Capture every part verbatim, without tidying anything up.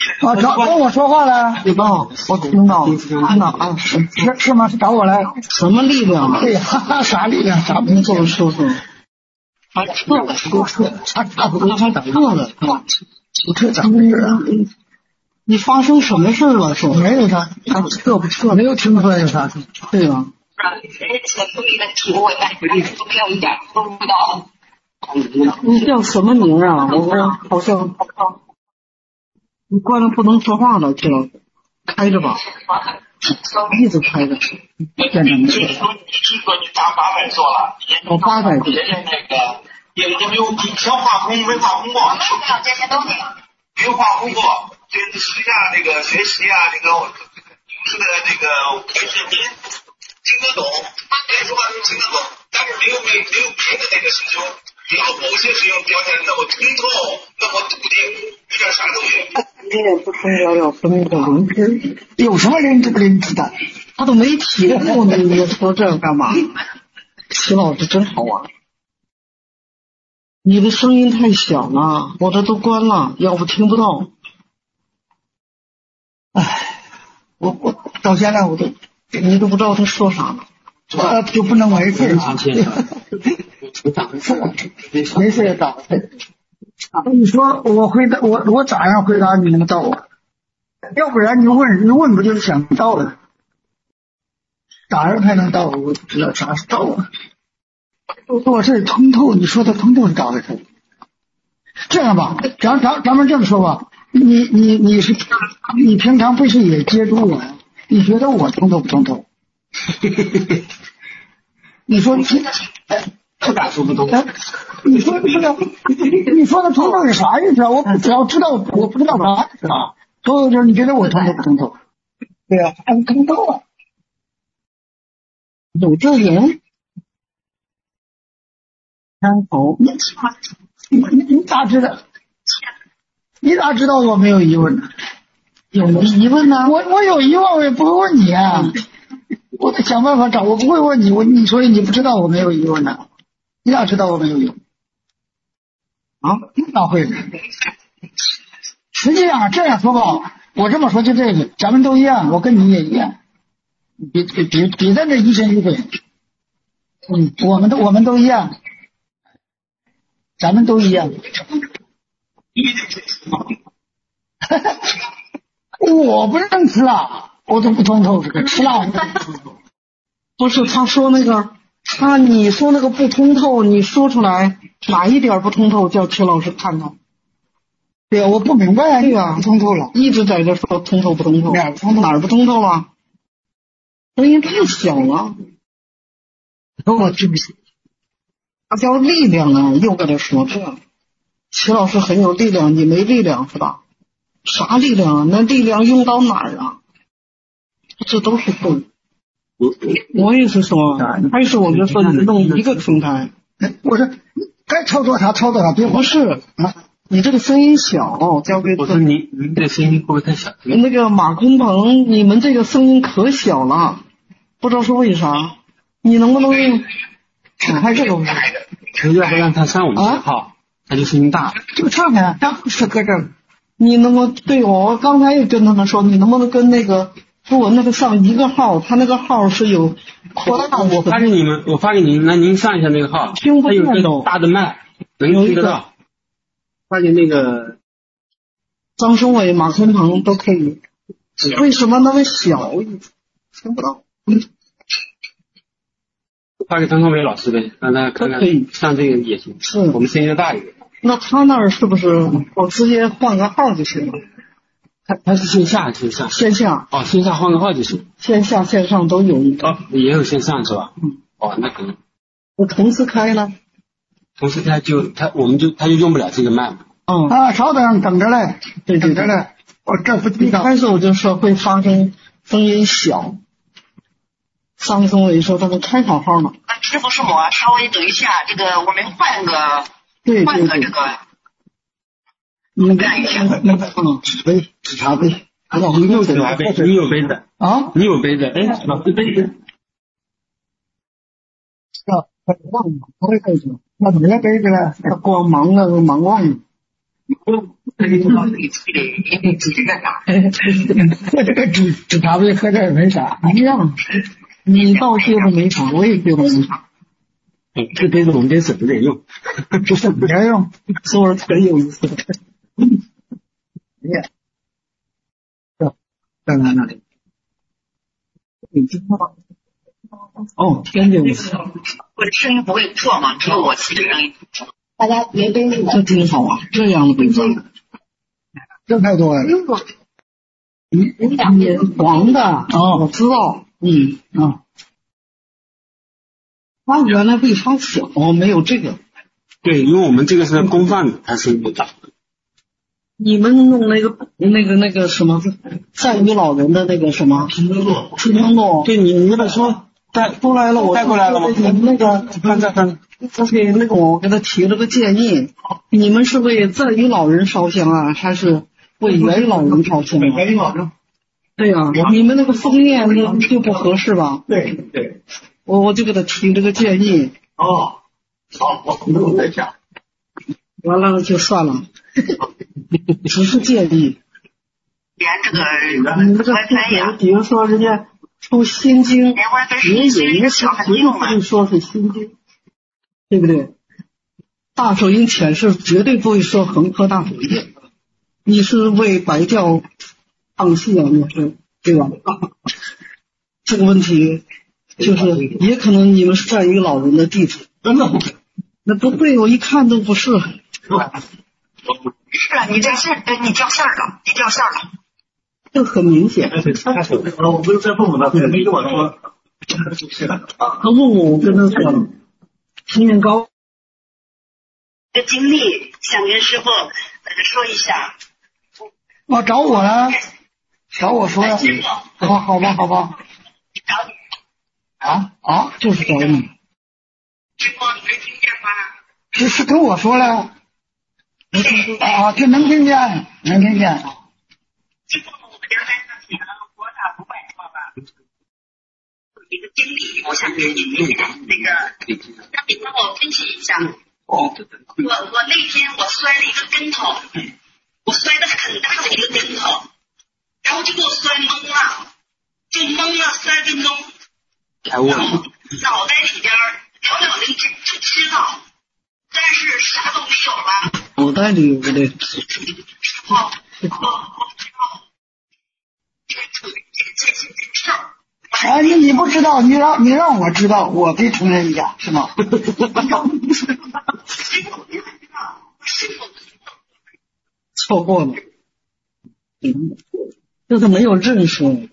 啊，找跟我说话了。 对吧？我听到了，听到啊， 是是是吗？是找我来？ 什么力量？ 对，哈哈，啥力量？啥你给我说说。他撤了，他撤，他他不他他撤了，啊，不撤咋回事啊？你发生什么事了？说没有啥， 他撤不撤？ 没有听出来有啥事。 对啊。你叫什么名啊？我我好像你关了不能说话了，这开着吧，一直开着。 现在没事。 我八百多。 也也没有像化工没化工过， 这些都没有， 没有化工过，就是私下这个学习啊，这个是的这个也是您听得懂，别说话都听得懂，但是没有没没有别的那个师兄，只要某些事情表现那么通透，那么笃定，一点啥都没有。 你也不成了了分明的灵知， 有什么灵知不灵知的？ 他都没提过呢，你说这干嘛？齐老师真好玩。你的声音太小了，我这都关了，要不听不到。 唉，我我到现在我都你都不知道他说啥了， 我就不能没事啊。没事也打。你说我回答我我咋样回答你能到啊？要不然你问你问不就是想到了？咋样才能到？我不知道啥是到啊。我这通透，你说的通透是咋回事？这样吧，咱咱咱们这么说吧，你你你是你平常不是也接触我？你觉得我通透不通透？你说你不敢说不通。 你说不是？你说的通透是啥意思啊？我只要知道，我不知道啥是吧？所以说，你觉得我通透不通透？对啊，还通透啊？ 有这人？开头， 你你你咋知道？你咋知道我没有疑问呢？ 有没疑问呢？ 我我有疑问，我也不会问你啊。我得想办法找，我不会问你，我你所以你不知道我没有疑问呢？你咋知道我没有疑问？啊？哪会？实际上这样说吧，我这么说就这个，咱们都一样，我跟你也一样，比比比比在这一身一鬼。嗯，我们都我们都一样。咱们都一样，我不认吃辣，我都不通透这个吃辣。 不是他说那个，他你说那个不通透，你说出来哪一点不通透，叫齐老师看看。 对呀，我不明白， 对呀， 不通透了， 一直在这说通透不通透， 哪儿不通透？ 哪儿不通透了？声音太小了。 我对不起。 他叫力量啊，又跟他说这，齐老师很有力量，你没力量是吧？啥力量啊？那力量用到哪儿啊？这都是对。我也是说，开始我就说你弄一个平台， 我说该操作啥操作啥，别不是啊，你这个声音小，交给我说您您这声音会不会太小？ 那个马空鹏，你们这个声音可小了，不知道是为啥，你能不能打开这个？ 要不让他上我们这号，他就声音大。 就唱开，他不是搁这儿。 你能不能对我刚才也跟他们说，你能不能跟那个跟我那个上一个号，他那个号是有扩大。 我发给你们，我发给您，那您上一下那个号， 听不见它有个大的麦，能听得到。发给那个张生伟、马空鹏都可以。为什么那么小？听不到。 发给张双伟老师呗，让他看看上这个也行。 是， 我们声音就大一点。 那他那儿是不是我直接换个号就行了？ 他他是线下线上？ 线下。 哦，线下换个号就行。 线下线上都有一个。 哦，也有线上是吧？ 嗯。 哦，那可以。 我同时开了。 同时开就他我们就他就用不了这个麦嘛。 嗯。 啊，稍等，等着嘞， 对等着嘞。我这不知道。 开始我就说会发生声音小。张松伟说他们开好号了。 师傅是我，稍微等一下，这个我们换个， 对换个这个， 那个那个嗯，纸杯纸茶杯， 你有纸茶杯，你有杯子啊？ 你有杯子？哎，老师杯子。 啊，忘了，不会杯子，那没了杯子了， 他光忙了，忙忘了。 这个干啥？ 喝这个煮煮茶杯喝这也没啥， 一样。你倒觉得没啥，我也觉得没啥。 嗯，这杯子我们得省着点用， 这省着用， 说的很有意思。 耶，在哪那里？ 你听到？哦，天津的。 我的声音不会错吗？只有我自己声音。 大家别杯子，这挺好啊，这样的杯子。 这太多了。 你你黄的哦，我知道。嗯啊，它原来为啥小？没有这个。 对，因为我们这个是公饭的，它声音不大。 你们弄那个那个那个什么赞于老人的那个什么春风路，春风路。 对，你你那本书带出来了，我带过来了吗？ 你们那个看这看， 他给那个我给他提了个建议，你们是为赞于老人烧香啊，还是为元老人烧香啊？ 元老人。 对呀、啊，你们那个封面就就不合适吧？ 对对， 我我就给他提这个建议。 哦，好，我回头再讲。 完了就算了，只是建议。 连这个你们这书比如说人家出心经，也有一个小绝对不会说是心经，对不对？大手印浅是绝对不会说恒河大手印。你是为白教唱戏啊，你是对吧？这个问题就是也可能你们是占一个老人的弟子， 真的？ 那不对，我一看都不是。 是啊，你这线，你掉线了，你掉线了。 这很明显。 我不是在父母那边，没跟我说。 他问我，我跟他说，青年高。 这经历想跟师傅说一下。 我找我了，找我说呀。好，好吧，好吧。 找你。 啊啊， 就是找你。 师傅，你能听见吗？ 是是跟我说了。啊，这能听见，能听见。 师傅，我们原来那几个佛法不外说吧，有一个经历，我想跟你那个，那你帮我分析一下。 哦。 我我那天我摔了一个跟头，我摔的很大的一个跟头，然后就给我摔懵了，就懵了三分钟，脑脑袋里边寥寥零只就知道，但是啥都没有了。 脑袋里有个的。 哦。 哎，你你不知道，你让你让我知道，我可以承认一下，是吗？ 错过了，就是没有认识。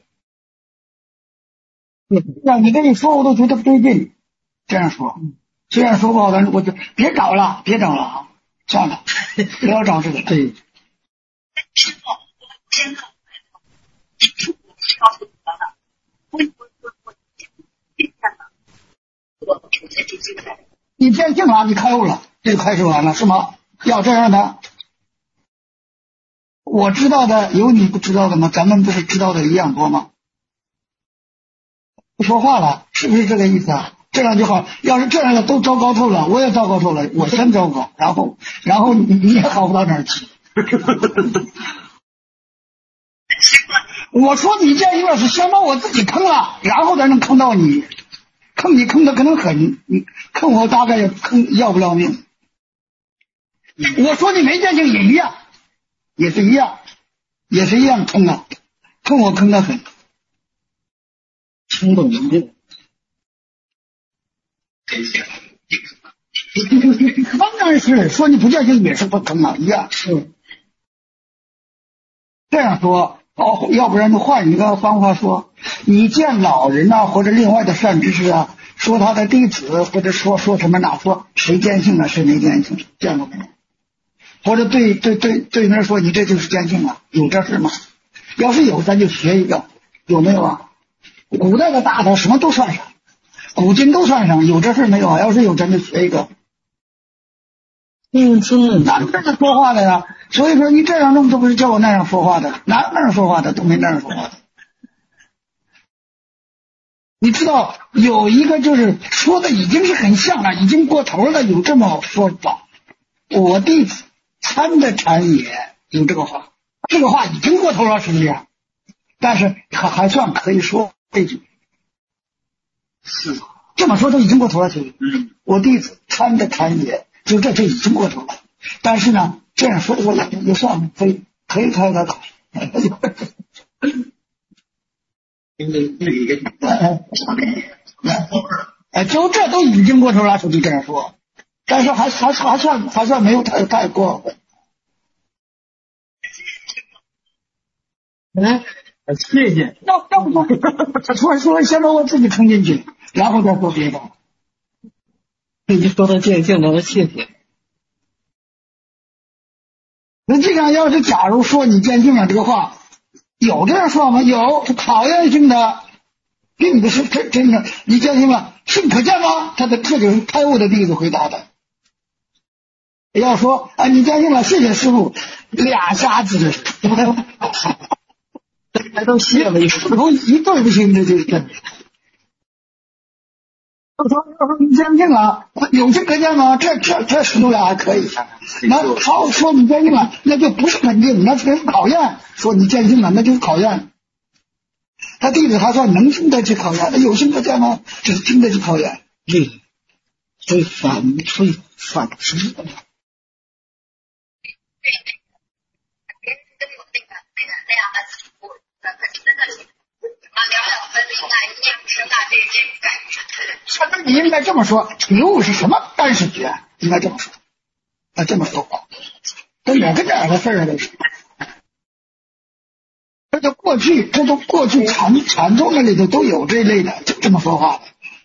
让你这一说，我都觉得不对劲。这样说，虽然说不好，但是我就别找了，别找了啊，算了，不要找这个。 对。 师傅，我现在告诉你了，我我我我变了，我我在这进来。 你变性了，你开悟了，这就开始完了是吗？要这样的，我知道的有你不知道的吗？咱们不是知道的一样多吗？不说话了，是不是这个意思啊？这样就好。要是这样的都糟糕透了，我也糟糕透了，我先糟糕，然后然后你你也好不到哪儿去。我说你这一个是先把我自己坑了，然后才能坑到你，坑你坑的可能狠，你坑我大概也坑要不了命。我说你没见性也一样，也是一样，也是一样坑啊，坑我坑的很。 听懂了。 当然是说你不见性也是不坑啊，一样是。这样说哦，要不然就换一个方法说，你见老人啊，或者另外的善知识啊，说他的弟子，或者说说什么哪说谁见性了，谁没见性，见过没有？或者对对对对面说你这就是见性啊，有这事吗？要是有，咱就学一个，有没有啊？古代的大头什么都算上，古今都算上，有这事没有啊？要是有，咱就学一个。 嗯，真的， 哪这是说话的呀？所以说你这样弄，都不是叫我那样说话的，哪那样说话的都没那样说话的。你知道有一个就是说的已经是很像了，已经过头了，有这么说法。我弟子参的参也，有这个话，这个话已经过头了，是不是？但是还还算可以说这句。 是这么说都已经过头了，就我弟子参的参也，就这就已经过头了。但是呢，这样说的话也也算可以可以开开口。 因为那一个哎，就这都已经过头了，就这样说。但是还还还算还算没有太太过分。 哎，谢谢。 要要不他突然说，先把我自己冲进去，然后再说别的。 你说到见性了，谢谢。 实际上，要是假如说你见性了这个话，有这样说吗？有，是考验性的，并不是真真的。你见性了，性可见吗？他的这就是开悟的弟子回答的。要说啊，你见性了，谢谢师父，俩瞎子的， 还都谢了一声， 都一对不行，这就是真的。要说要说你见性了，有性可见吗？这这这尺度俩还可以。那好说你见性了，那就不是肯定，那是考验。说你见性了，那就是考验。他弟子还算能经得起考验，有性可见吗？这是经得起考验。 对，所以反所以反击。那你应该这么说，体悟是什么干视觉？应该这么说，啊，这么说话，跟哪跟哪的事儿这是。这就过去，这都过去禅禅宗那里头都有这类的，就这么说话的。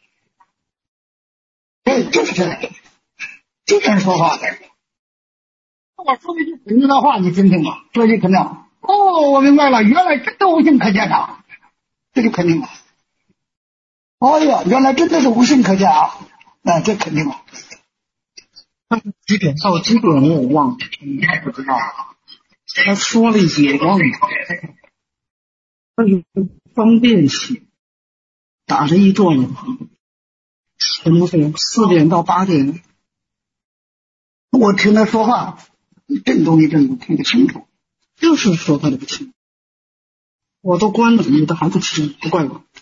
对，就是这样，就这样说话的。我说一句肯定的话，你听听吧。说一句肯定，哦，我明白了，原来真的无性可见啊，这就肯定了。哎呀，原来真的是无性可见啊！那、啊、这肯定了。 几点到几点我忘了，不知道。他说了一句我忘了，他是方便性打着一段，可能是四点到八点。 我听他说话，震动一震动，听得清楚。 就是说他的不清，我都关了，你的还不清，不怪我。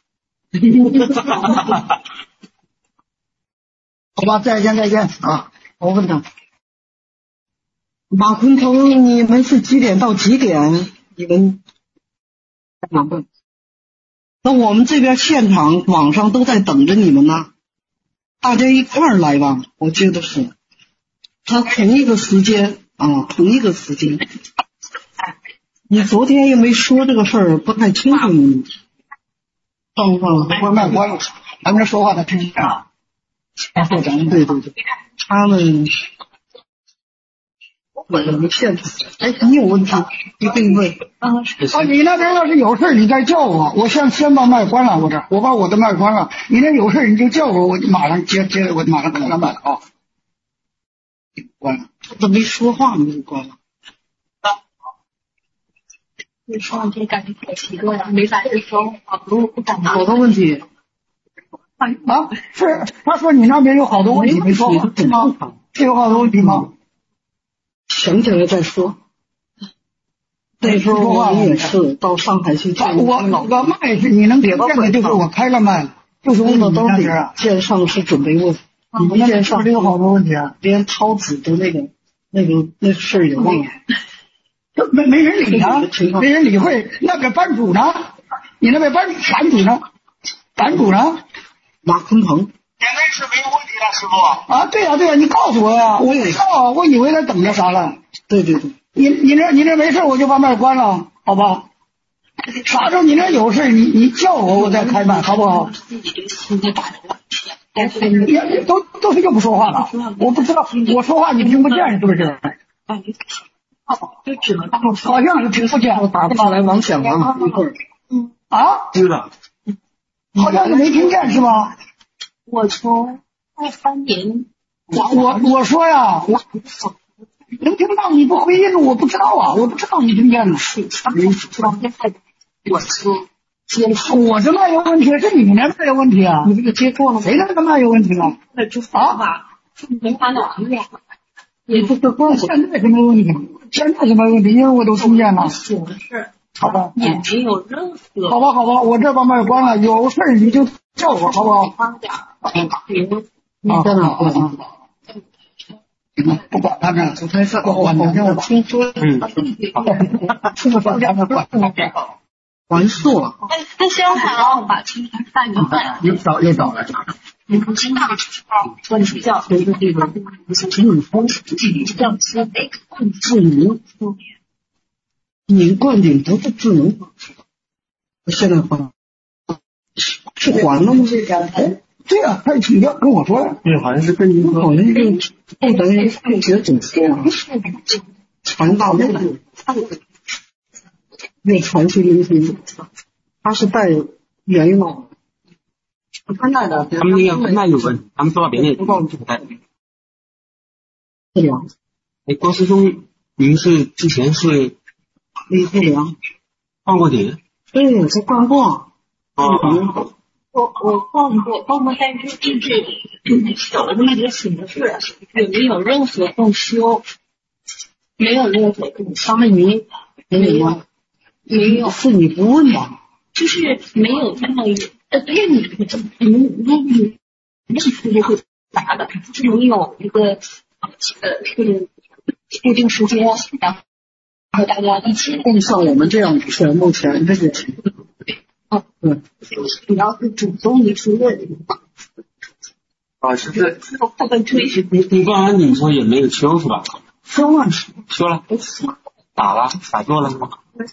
好吧，再见再见啊！ 我问他，马昆腾，你们是几点到几点？你们哪问？那我们这边现场网上都在等着你们呢，大家一块儿来吧。我觉得是，他同一个时间啊，同一个时间。你昨天也没说这个事儿，不太清楚你。 上上关卖关了，咱们说话的真啊，啊，会长，对对对， 他们我们现场，哎，你有问题你可以问啊。啊，你那边要是有事你再叫我，我先先把麦关了，我这我把我的麦关了，你那有事你就叫我，我马上接接，我马上关了麦啊，关了。 他没说话你就关了。 你说这感觉可奇怪了，没来的时候好多不敢拿。 好多问题啊，是他说你那边有好多问题没说话是吗？是有好多问题吗？ 想起来再说。那时候我们也是到上海去见我我麦是你能听见的，就是我开了麦了，就是问的都是见上是准备问，你们见上有好多问题啊， 连掏纸的那个那个那事儿也忘了。 没没人理啊，没人理会。那个班主呢？你那边班班主呢？班主呢？ 马昆腾。 现在是没有问题了，师傅。 啊，对呀、啊、对呀、啊，你告诉我呀，我也告，我以为他等着啥了。 对对对， 你你这你这没事，我就把麦关了，好吧？啥时候你这有事，你你叫我，我再开麦，好不好？也都都是就不说话了，我不知道我说话你听不见是不是？ 就只能当好像是听不见， 我打不下来王响啊，一会儿。 嗯啊， 对了， 好像是没听见是吧？ 我从二三年， 我我我说呀，我能听到你不回应，我不知道啊，我不知道你听见了。 我说接我这麦有问题，是你那边有问题啊？ 你这个接错了吗？ 谁那个麦有问题啊？ 那就发吧，没发哪里呀？ 也不是光现在是没问题，现在是没问题，因为我都听见了。 是是， 好吧， 也没有任何。 好吧，好吧，我这把麦关了，有事儿你就叫我，好不好？ 快点， 你在哪过啊？ 不管他呢， 我才是我好像我听说， 嗯， 是不是管他管他？ 完数了。 那那相反哦，把今天饭就饭。 又找又找了。 你不经常说你睡觉，随着这个只有风自己这是得控制能。 你灌顶不是智能方式，现在还是还了吗？ 对啊，他你要跟我说呀。 对，好像是跟您说， 好像是不等于不学怎么说啊？传大陆又传出音频，他是带原脑。他那的， 他们那个那有问，他们说别人不告诉哎， 不良。 哎，郭师兄，您是之前是李不良， 放过顶？ 对，是灌过。 哦。 我我放过，放过，但是就是有了这么一个形式，也没有任何动修，没有任何动修。 他们你没有吗？ 没有， 是你不问吧？ 就是没有这么一呃，对你你你你认识就会答的，就是你有一个呃就是固定时间，然后大家一起更像我们这样是目前这个情况。 哦， 对， 你要是主动的去问， 啊，是这。 后边推你你你刚才你说也没有修是吧？ 修了， 修了，打了，打过了吗？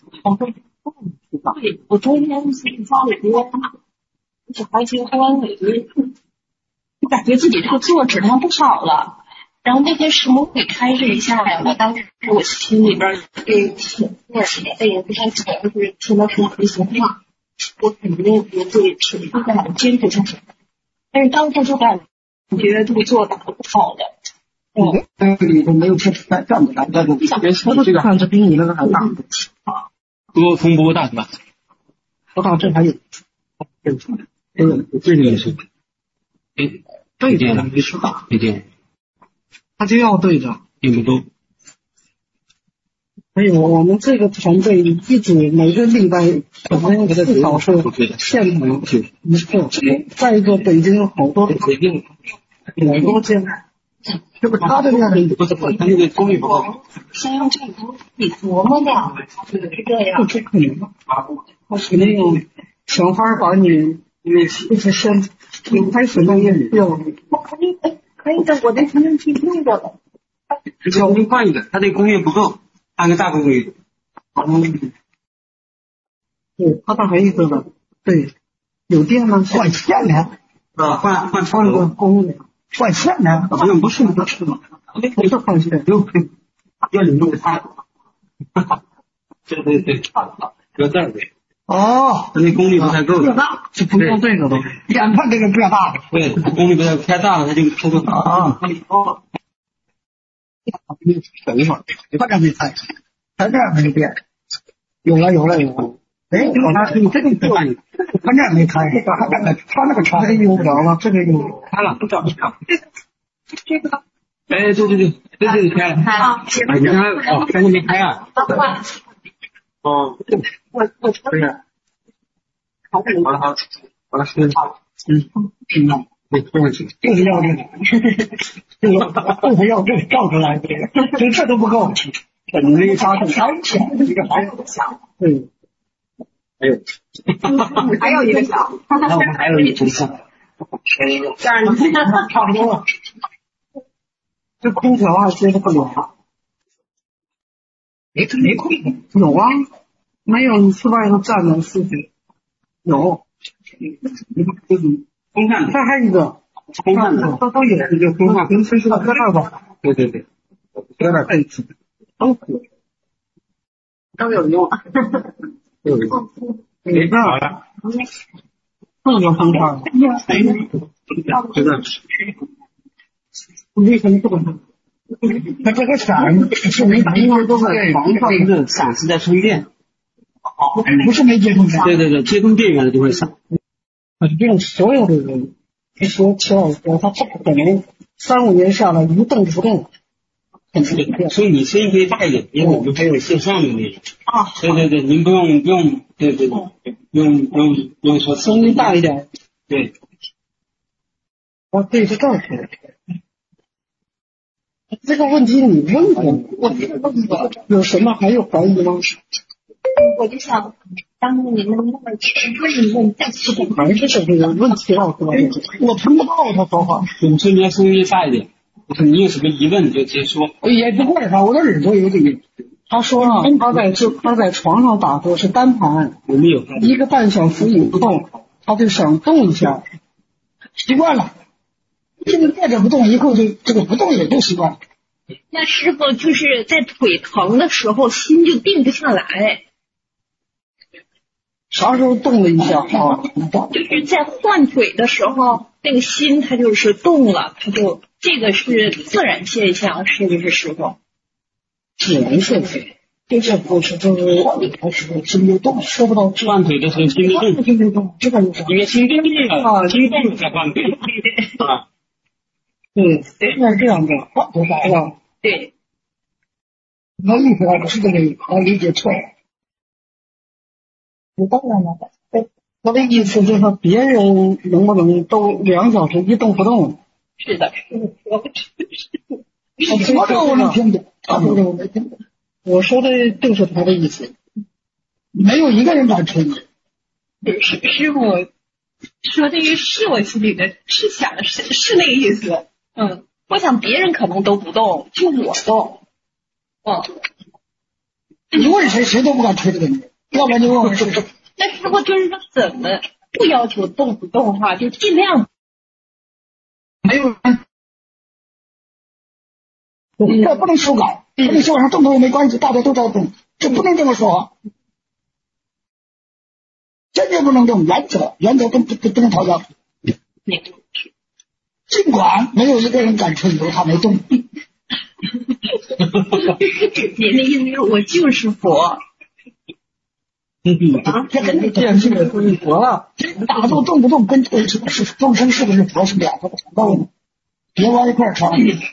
对，我中间是家里边小孩结婚了，就感觉自己这个做质量不好了。然后那天师母给开示一下呀，我当时我心里边也挺那什么的，也不太觉得是听到什么回形话，我肯定也会挺不敢坚持下去。但是当时就感觉这个做打得不好的。 嗯，里头没有这这样子的，那就我都看着比你那个还大。 多风波大是吧？ 我看这还有， 这个这个也是，哎， 对着没是大， 对对， 他就要对着。 并不多。 还有我们这个团队一直每个礼拜可能至少是现场一次，再一个北京好多北京好多间， 这不他这个不是不是，他那个功率不够。 先用这个你琢磨两个，是这样。 不可能，他是那种想法把你就是先你开始那个用， 可以可以的，我这才能听那个了。 这个功率换一个，他这个功率不够，换个大功率。 嗯，对，他那还有一个呢，对，有电呢， 换线呢， 啊，换换换个功率， 换线呢， 不用不是不是嘛， 不是换线， 不用要你弄它。对对对，搁这儿呗。 哦， 他那功率不太够。 是不用这个的。 眼看这个变大了。 对，功率不太太大了，他就他就啊。等一会儿，他这没开，他这没变，有了有了有了。哎，他你这个不按，他这没开，他那个他那个插的用不着了，这个用开了，不找不找。这个，哎，对对对，对对开了， 开了。 哎，你看哦，现在没开啊。哦， 我我不是。好了好了好了，是嗯嗯，对，放上去， 就是要这个，这个就是要这个照出来这个，就这都不够，你那个啥小小的一个还有小， 对， 还有还有一个小， 那我们还有一个小， 这样差不多了， 这空调啊接不了， 没没空， 有啊，没有你去外头站着试试，有， 风扇， 这还有一个。 风扇的， 它都有一个风扇，平时是搁这儿吧？ 对对对， 搁这儿配置，都可以， 都有用。 都有用。 没办法，这个风扇， 哎，这个为什么这么？ 它这个伞是没打因为都在床上， 这个伞是在充电。 不是没接通伞。 对对对，接通电源了就会闪。 肯定所有的人，你说齐老师他不可能三五年下来一动不动， 很轻。 所以你声音可以大一点，因为我们还有线上的那个。 啊， 对对对，您不用不用，对对对，不用不用不用说声音大一点。 对。 我对着这儿说。这个问题你问过，我有什么还有怀疑吗？ 我就想，当您能不能问一问再去问？ 还是这个问题老师，我听不到他说话。 我说你要声音大一点，我说你有什么疑问你就直接说。 也不会吧，我的耳朵有这个。 他说啊，他在就他在床上打坐是单盘， 我们有一个半小时也不动，他就想动一下， 习惯了。这个坐着不动，以后就这个不动也就习惯了。 那师傅就是在腿疼的时候，心就定不下来。 啥时候动了一下啊？ 就是在换腿的时候，那个心它就是动了，它就这个是自然现象，是不是师傅？ 自然现象，这这不是就是换腿的时候心就动，说不到换腿的时候心就动， 心就动，这个就是因为心动了，心动了才换腿啊。 对，现在这样的换腿法是吧？ 对。 那意思啊，不是这个意思，我理解错了。 你当然了，他的意思就是说，别人能不能都两小时一动不动？ 是的，是的，我我说我能听懂，他说的我没听懂。 我说的就是他的意思。 没有一个人敢吹。 师师傅说这个是我心里的，是想的是是那个意思。嗯，我想别人可能都不动，就我动。嗯， 你问谁，谁都不敢吹这个你，要不然就问问是谁。 那师傅就是说，怎么不要求动不动的话，就尽量。 没有人，这不能修改，不能修改上动动也没关系，大家都在动，这不能这么说。坚决不能动，原则原则不不不能讨价。尽管没有一个人敢吹牛，他没动。 您的意思我就是佛。 啊，这跟你电视里是佛了，打坐动不动跟是众生是不是佛是两个不同道理，别往一块儿传。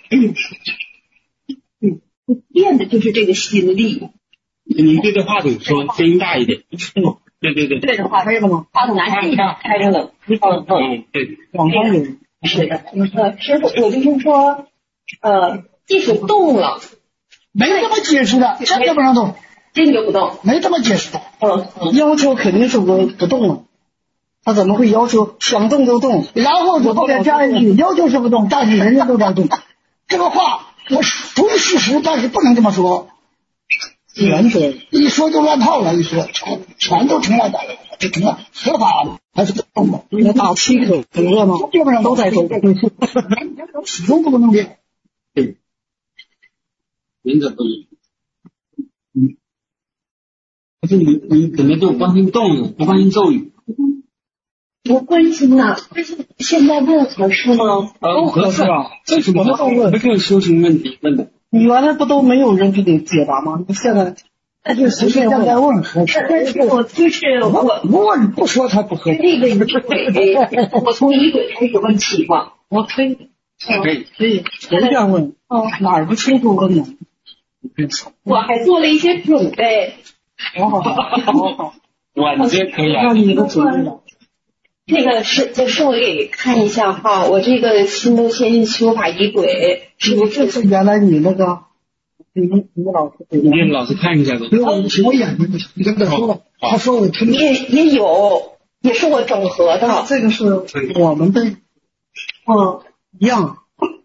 嗯，练的就是这个心力。 你对着话筒说，声音大一点。嗯，对对对。 对着话筒吗？话筒拿地上开着了。嗯嗯，对。 网上有。 是的，呃，师傅，我就是说，呃，即使动了， 没这么解释的，真的不能动。 真就不动， 没这么解释的。 嗯，要求肯定是不不动了，他怎么会要求想动就动？ 然后就后面加一句，要求是不动，但是人人都在动。这个话我属于事实，但是不能这么说。 原则一说就乱套了，一说全全都成了的，这成了合法的还是不动的？ 那打七个不热吗？ 基本上都在动， 始终不能变。 对，原则不一。嗯。可是你你怎么就关心动呢？不关心咒语？ 不关心呐，但是现在问合适吗？ 都合适啊，这什么都问，不就是修行问题问的？ 你原来不都没有人给你解答吗？你现在那就随便在问合适。 但是我就是我问不说才不合适。 这个仪轨，我从仪轨开始问起吧， 我可以， 可以可以随便问， 哦， 哪儿不清楚问呢？ 我还做了一些准备。 好好好好， 晚节可以啊。 看你的准备了。 那个是，就是我给看一下哈，我这个新东先修法仪轨， 是不是这是原来你那个，你你老师给你给老师看一下子。 不用我眼睛不行，你跟他说了，他说我听。 也也有，也是我整合的。 这个是我们的，嗯，一样，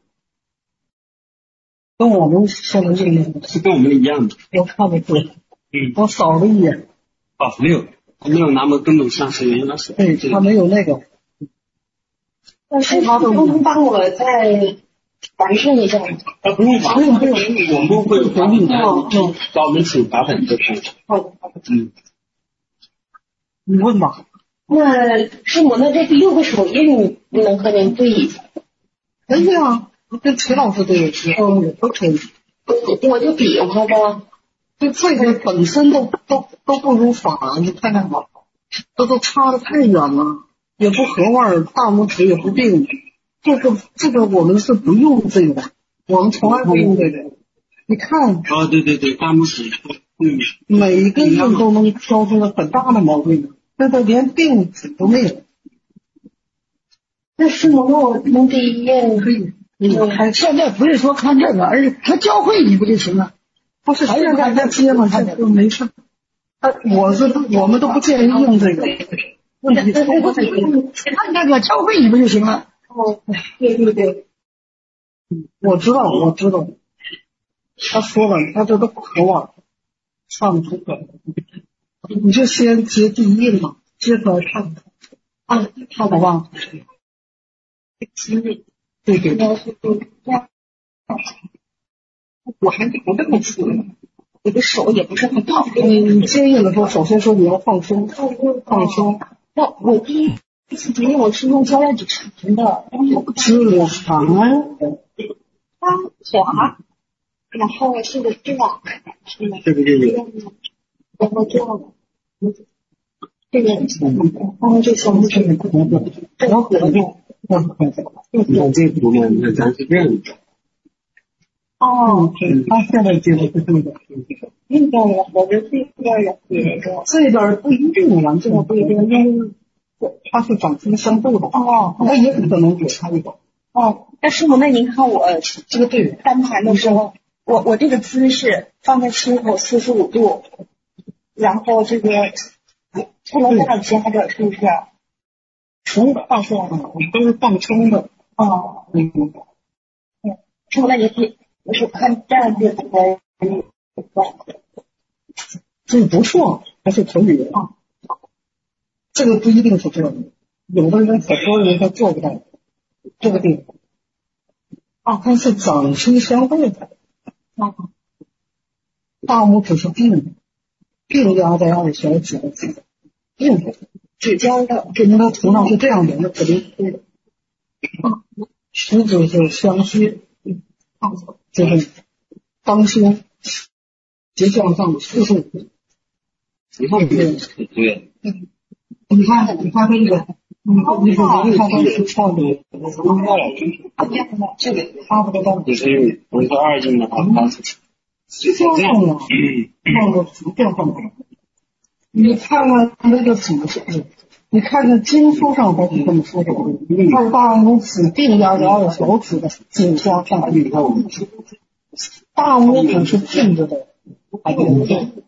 跟我们现在这个是跟我们一样的。 我看的对， 嗯， 我扫了一眼。 哦，没有。没有拿么根本上是原来是对，他没有那个， 但是他都能帮我再完善一下。 啊，不用完善，不用，我们会帮你嗯，找我们请打本就可以。 好， 嗯， 你问吧。 那师母，那这六个手印能和您对一下？ 可以啊，跟齐老师对一下，嗯，都可以。 我就比划吧。 这这个本身都都都不如法，你看看吧，这都差得太远了，也不合腕儿，大拇指也不定。这个这个我们是不用这个，我们从来不用这个。 你看， 哦，对对对，大拇指，嗯， 每一个印都能挑出来很大的毛病，但他连病史都没有。 那师母，那我能第一印可以？ 他现在不是说看这个，而是他教会你不就行了？ 不是现在在街上看就没事。他我是我们都不建议用这个。 问题看这个教会你不就行了？ 哦，对对对，我知道，我知道。他说了，他这都渴望上出口，你就先接第一印嘛，接出来看看。啊，好吧。对对对。 我还不这么粗，我的手也不是很好。 你接印的时候，首先说你要放松，放松。 那我第一次接印，我是用胶带纸缠的， 纸缠它滑，然后是个这样， 这个就有， 然后这样，这个，然后这双是很合的，很合的， 你看这图嘛，那咱是这样的。 哦， 他现在接的是这个， 那边也合着这边也合着， 这边不一定完全不一定，因为它是长期相互的。哦，那也可能有差异。 哦，那师傅，那您看我这个对单盘的时候，我我这个姿势放在心口四十五度，然后这个不能这样夹着，是不是？ 从放松啊，都是放松的。 哦， 嗯嗯，师傅，那您我是看这样子的， 这不错，还是可以的啊。这个不一定是这样的，有的人很多人他做不到这个地方。啊，它是长期相对的。 啊， 大拇指是定定压在二小指的指定的指尖的， 这跟它图上是这样的，那肯定对的。啊，食指是相吸，放手就是当心节向上四十五度。 你看这个对。 你看，你看这个，你你你看它是创的什么样的？这个差不多到你是我说二进的话，它是是这样的，放个图片放的。你看看那个指示，你看看经书上它是这么说的，二大拇指定压在二小指的指甲上，大拇指是定着的，还有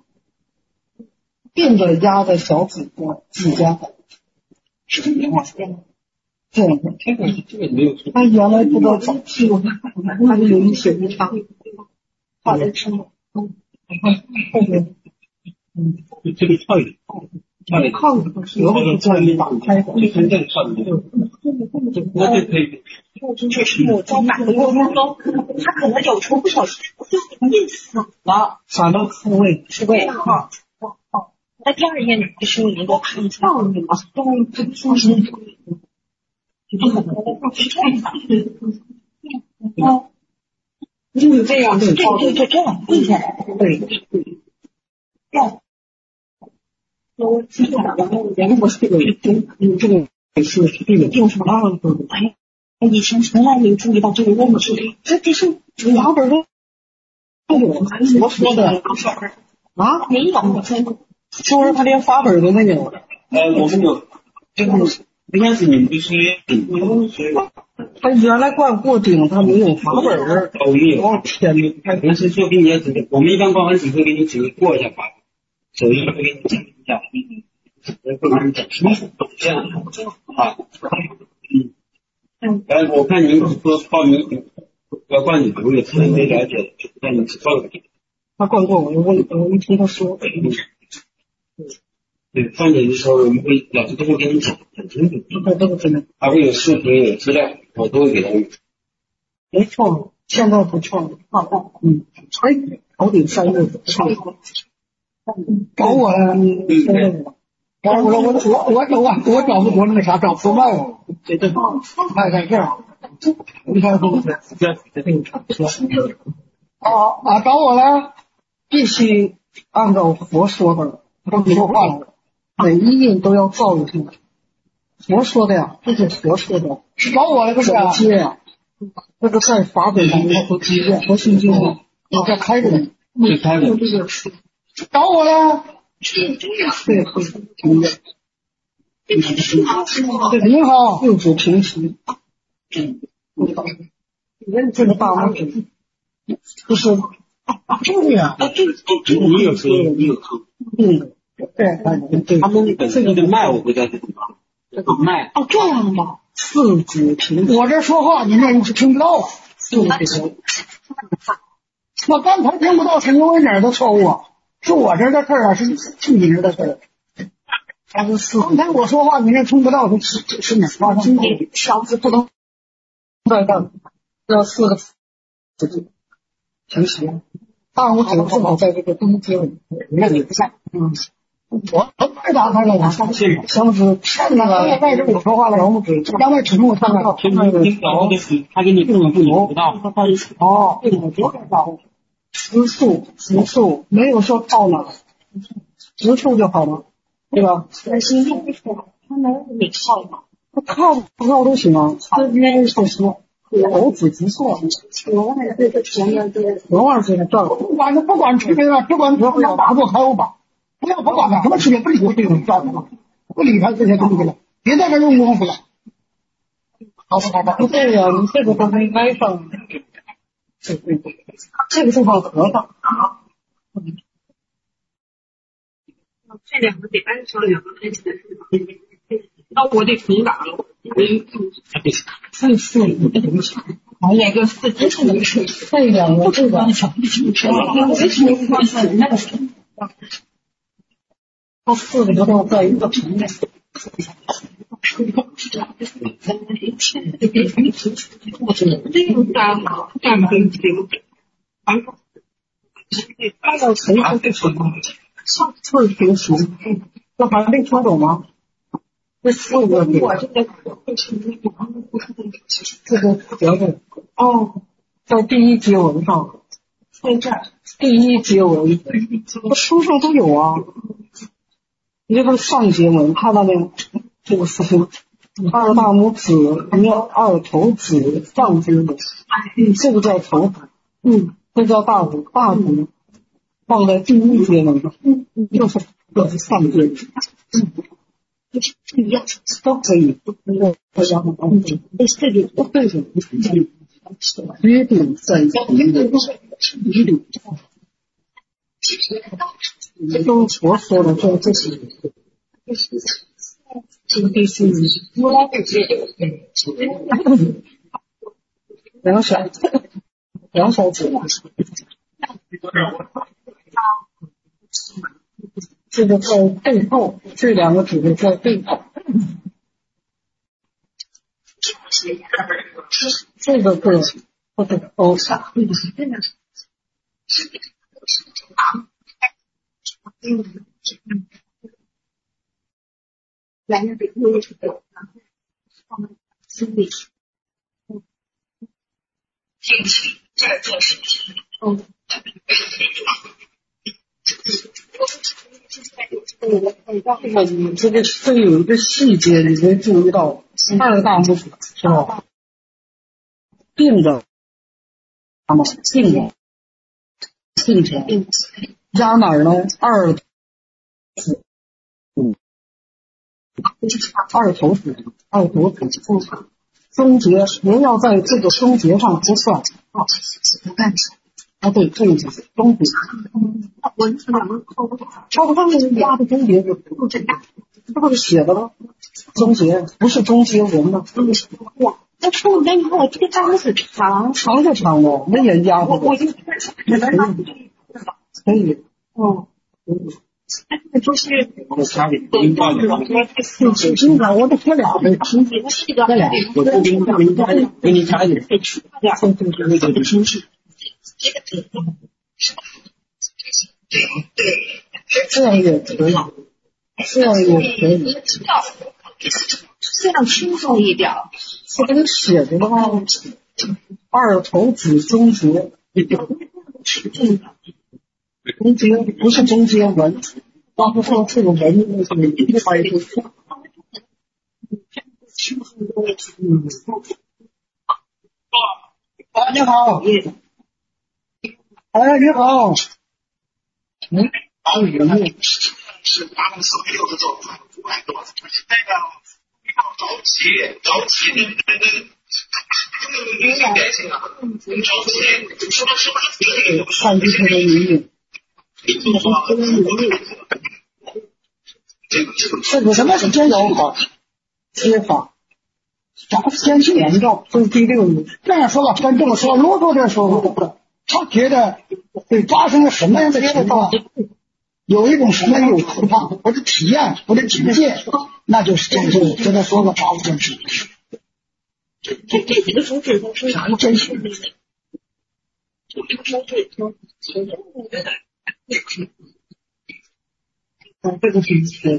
并着压在小指的指甲， 是这样的。 这样的。 这个这个没有错。 他原来不知道早期，他就有一些误差。 好的，师傅。 嗯，后面，嗯， 这个跳一跳一靠着舌头是这样打开的， 你看这个跳一跳，那就可以。 这是我在打的过程中，他可能有时候不小心就印死了， 闪到复位， 是为哈。哦，那第二页的时候能够看到你吗？对，这个是是。哦， 就是这样， 对对对，这样立下来， 对对，这样。我记下来了， 然后这个你这个是这个定什么样的？ 哎，以前从来没注意到这个问题，这这是哪本都都有，我说的啊， 没有，我真的。 就是他连法本都没有。 呃，我们有，这个应该是你们是他原来灌过顶，他没有法本儿。 哦，我们有。 哦天哪！ 平时就给你只，我们一般灌完顶会给你只过一下法，手艺会给你讲一下，会给你讲什么这样啊？嗯嗯。哎，我看您说报名要灌顶，我也特别没了解，就让你只报个顶。 他灌过我，我我没听他说。 对，放点的时候我们会老师都会跟你讲很清楚， 这这个真的， 还会有视频有资料，我都会给他们。 没错，现在不错了。好的，嗯，哎，头顶三个错了，找我了，你找我了，我我我找啊，我找不着那个啥，找不到啊，这这卖在这儿，你看这个这这个差不多。啊啊，找我了，必须按照佛说的，都说话了。每一印都要造一下，佛说的呀，这是佛说的，是找我了，不是？接呀，这个在法本上要说接，佛心经啊， 我在开着呢。 最开的。 找我了。 对对。 您好， 六指平齐。嗯。这个大拇指。就是这个呀。 这这你有声音，你有声音。嗯，对对。 他们本身的脉我不在这里吧？这个脉。 哦，这样的。四指平齐。 我这说话你那是听不到啊。 四指平齐。 我刚才听不到，是因为哪儿的错误啊？是我这儿的事儿啊，是是你这儿的事儿。还是四。刚才我说话你那听不到，是是是哪发生的？ 小指不能再干，这四个指平齐。大拇指正好在这个中间，那也不像。嗯。 我我快打开了，我相信相指看那个外头我说话了，小拇指两位指头我看到， 听听听到的是他给你不能不能不到。 哦，我有点到。 直竖，直竖，没有说到哪，直竖就好了，对吧？ 但是用不出来，他能没靠吗？ 靠不靠都行啊。 他应该是说， 手指直竖， 额外这个前面这个额外这个这儿， 不管不管区别了，不管不要打破开我吧，不要不管了，什么区别不理我这种知道吗？不理他这些东西了，别在这用功夫了。 好吧好吧，不对呀，你这个都没挨上。对对对，这个地方合上。 这两个得按上两个开起来是吧？那我得重打了。 四四五好，哪个四级是能是？ 这两个这个。它四个都在一个平面。 这个干嘛？干嘛？ 按照谁说不行吗？上次平时，这还没听懂吗？这四个点， 我这个这个节目哦，在第一节文上， 在这儿第一节文，书上都有啊。你这个上节文看到没有？这个是二大拇指、二头指、上节文，这个叫头指，嗯，这叫大指，大指放在第一节文上，嗯，就是就是上节文，嗯。 不一样， 都可以，那个国家的嗯，这里都对着，约定在一定一定，这都是我说的，这这是这个第四两小两小指，这个在背后，这两个指头在背后。这个个或者头上， 来那边录这个，然后放在心里，嗯，进去这做事情，嗯。 这个你这个这有一个细节，你没注意到，二大拇指是吧？并着，那么并着，并着，压哪儿呢？二指，嗯，二头指，二头指，中节，您要在这个中节上不算啊，不干啥。啊，对，这个就是中节。 文字两个扣不抄不上那个压的中节就不这大，这不是写的吗？中节不是中节文吗？ 哇，那说我跟你说，这个章是长， 长就长了，没人压过。 我就可以， 哦，那就是我家里领导的， 领导我得喝俩呗，喝俩， 我这领导领导给你加一点，这这个那个亲戚。 这样也可以，这样也可以， 这样轻松一点。 我给你写着的话，二头指中节，中节不是中节文，当时说这个文那个另外一个错。嗯， 啊，你好。 哎，你好。 嗯， 好，是咱们所有的做法不爱多，那个要着急，着急跟跟跟明显联系啊，着急说的是吧？ 上一天的云云， 这个什么是坚信好？ 接法， 啥是坚信严重？ 这是第六日。 这样说吧，跟这么说，骆驼的时候，他觉得会发生了什么样的情况？有一种什么有可怕，或者体验，或者警戒，那就是坚信。跟他说个八五真实。 这这这几个手指头是啥是坚信？ 这个手指头， 啊，这个是是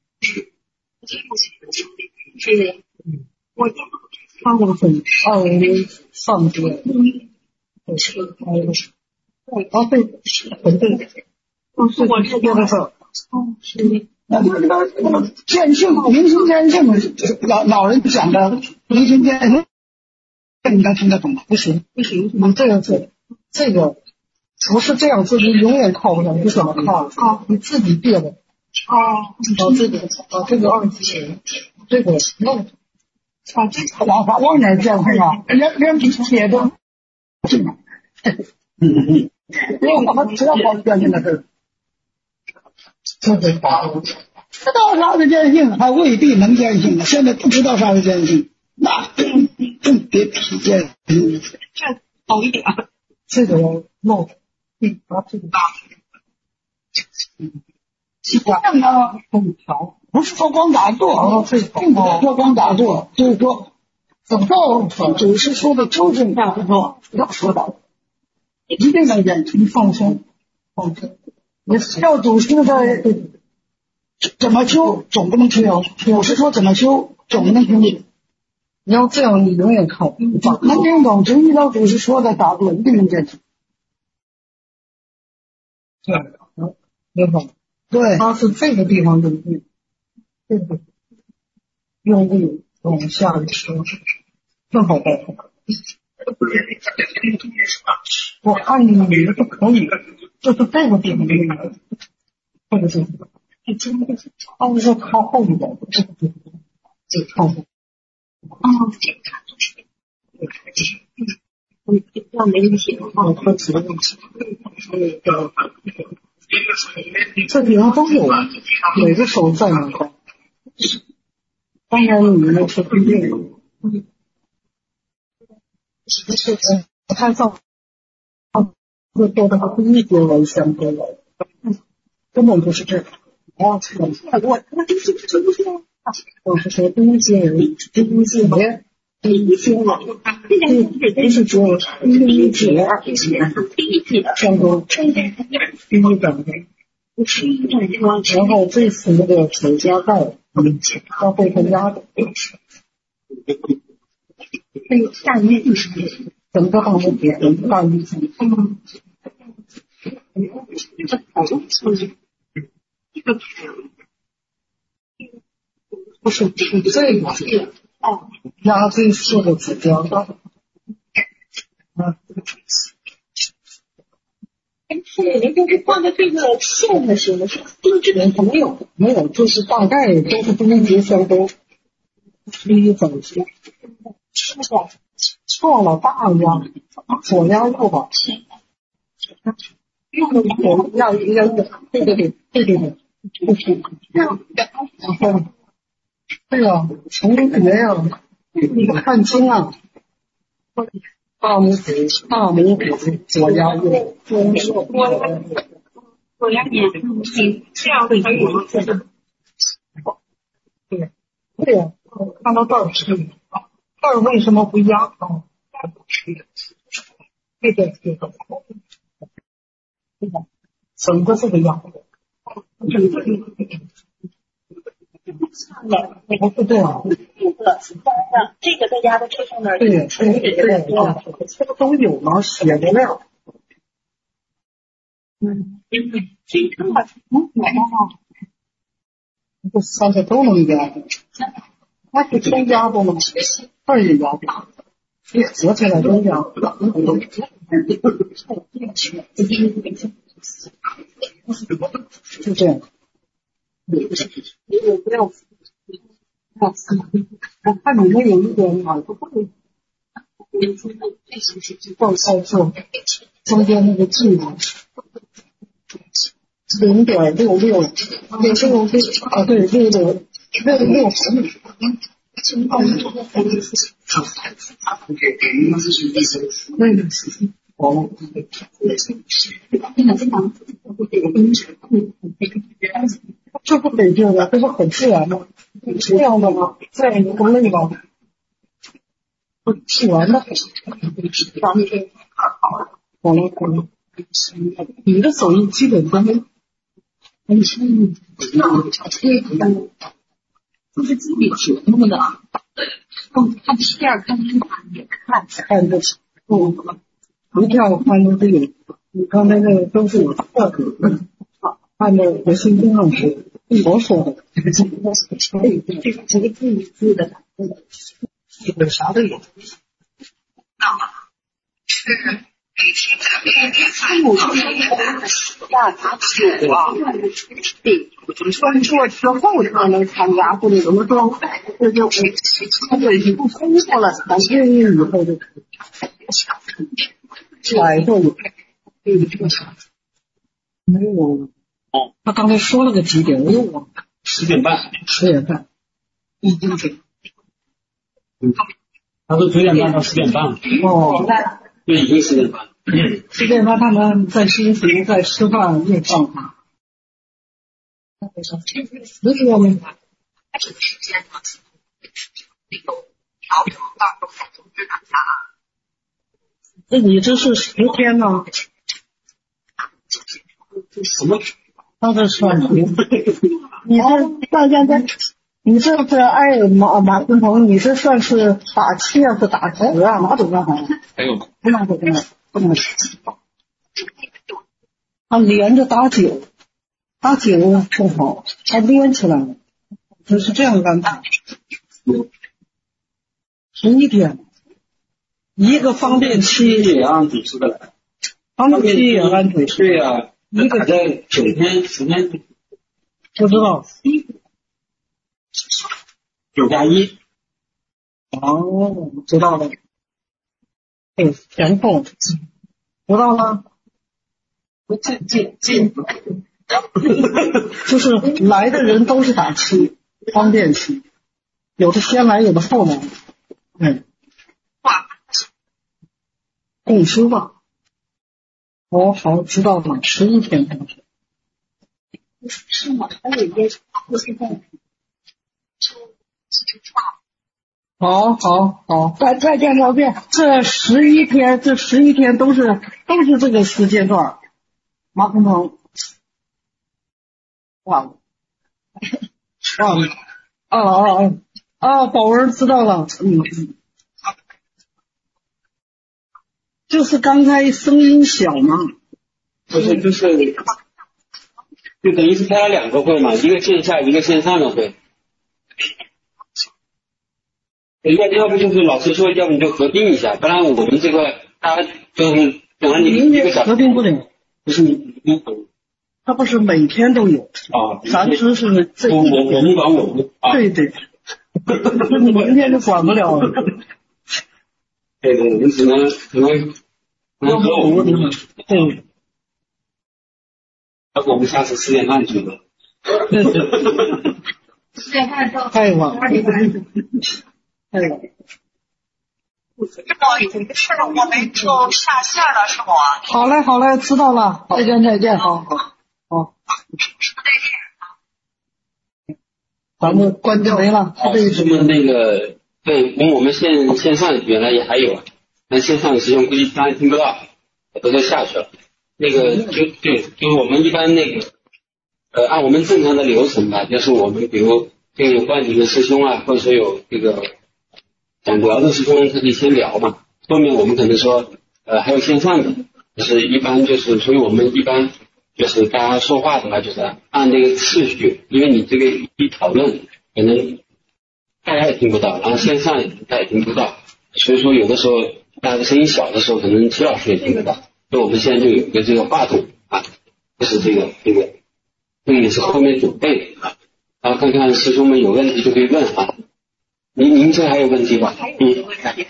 是我他们很二维上街，还有啊对，很对， 我是我这边的事儿， 哦是那这个这个坚信，明心坚信，老老人讲的明心坚信，你应该听得懂吗？ 不行不行，你这样做，这个不是这样做，你永远靠不上，你怎么靠？啊，你自己变的。 哦， 啊，这个啊，这个二级人，这个弄， 啊，往往往哪坚信啊？连连铁都信了。嗯嗯，因为我们知道好坚信的事， 这个打我。 知道啥是坚信，还未必能坚信呢。现在不知道啥是坚信，那更更别提坚信。 这好一点， 这个要弄，嗯，把这个大， 嗯。是这样的， 空调不是说光打坐，并不是说光打坐，就是说，怎么着，只是说的纠正下之后要说到，一定能坚持， 放松，放松。 你要祖师的怎么修，总不能听了；祖师说怎么修，总不能听你。 你要这样，你永远看不懂。 能听懂，只依照祖师说的打坐，一定能坚持。 对，嗯，你好。 对， 它是这个地方的力，这个用力往下收，正好带头。我看你们是可以，就是这个地方的力，这个地方，他们说靠后一点，这个地方就靠后。 哦，嗯，那没问题， 我喝几个问题，那个。这地方都有，每个手在哪块？当然你们是不一定的。嗯，是我看上这做的和第一节为相关的，根本不是这个。哦，我我那第一节是不是？我是说第一节人，第一节人。第一节我，这个不是只有第一节，相当第一等的。然后这次那个手加盖，嗯，要被他压的， 那个大鱼整个方面别人大鱼子， 嗯， 不是是这个哦， 压最次的指标的，啊。 是您就是画的这个线的时候是定制的没有没有，就是大概都是第一节相都第一整节， 是的， 错了大压左压右吧， 用的左压右压右，对对对对对对，就是然后对呀，重叠呀，你看清啊。大拇指，大拇指，左压右，左我我两点，你这样可以吗？ 对，对呀，看到这儿是，这儿为什么不压啊？这个这个，对吧？整个这个压，整个不是这样。 这个这个在压在这上面， 对对对，这个都有了，写不了。 嗯，这个嗯， 这三个都能压的，那是先压的吗？二也压的。 合起来都这样。就这样。我看里面有一点啊，不会。报销数中间那个记号零点六六，六六六啊，对，六六六六毫米。嗯，好了。这不得劲的，这不很自然吗？这样的吗？这样不累吗？自然的。好了好了，你的手艺基本上很轻， 就是自己琢磨的。嗯，看片看看也看， 看的，嗯，一票看的都有，你刚才那个都是有特色的，看的我心中上是我说的，这个这个字一字的，基本啥都有。 是每天咱们点饭，大家酒啊，对，穿做之后才能参加，或者怎么说，这就对不丰富了，咱愿意以后就可以。 来都有，没有。他刚才说了个几点，我又忘了。 十点半。 十点半。 嗯嗯。他说九点半到十点半。 哦。 对，已经十点半。嗯。 十点半他们在休息，在吃饭，又上课。十点吗？ 这个时间呢，那个调整到时候再通知大家啊。 那你这是十天呢？ 什么？ 他这算什么？你这大家在，你这是哎马马工鹏，你这算是打七还是打十啊？哪种办法？ 还有不能不能不能。他连着打九，打九不好，他连起来了，就是这样安排。十一天。一个方便期也按组织的来， 方便期也按组织。 对呀、啊，一个在九天十天， 不知道。 九加一。 哦，知道了。哎，填空，知道了。 这这这， 就是来的人都是打七，方便期，有的先来，有的后来。嗯。共修吧。哦，好，知道了，十一天开始。 是吗？还有一些不是在好好好，再再介绍一遍，这十一天，这十一天都是都是这个时间段。马工鹏，忘了，忘了，啊啊啊啊！宝文知道了，嗯嗯。就是刚才声音小嘛， 不是，就是就等于是开了两个会嘛，一个线下，一个线上的会。要要不就是老师说，要不你就合并一下，不然我们这个大家就是等了你一个小时。 合并不了， 不是你你你他不是每天都有啊？ 咱只是这我我我们管我们啊。 对对，你明天就管不了了。 对对，我们只能只能。能和我们对， 要不我们下次十点半去吧。 对对。 十点半到太晚了，太晚了。 这已经是我们就下线了，是不？ 好嘞，好嘞，知道了。再见，再见，好好好。咱们关掉没了。 对，什么那个对，因为我们线线上原来也还有。那线上的实际上估计大家听不到，都都下去了。那个就对，就是我们一般那个呃按我们正常的流程吧，就是我们比如这个有关你的师兄啊，或者说有这个想聊的师兄，他可以先聊嘛。后面我们可能说呃还有线上的，就是一般就是所以我们一般就是大家说话的话，就是按这个次序，因为你这个一讨论可能大家也听不到，然后线上大家也听不到。 所以说有的时候大家声音小的时候，可能齐老师也听得到。所以我们现在就有一个这个话筒啊，就是这个这个，这个也是后面准备的啊。然后看看师兄们有问题就可以问啊。您您这还有问题吧？嗯。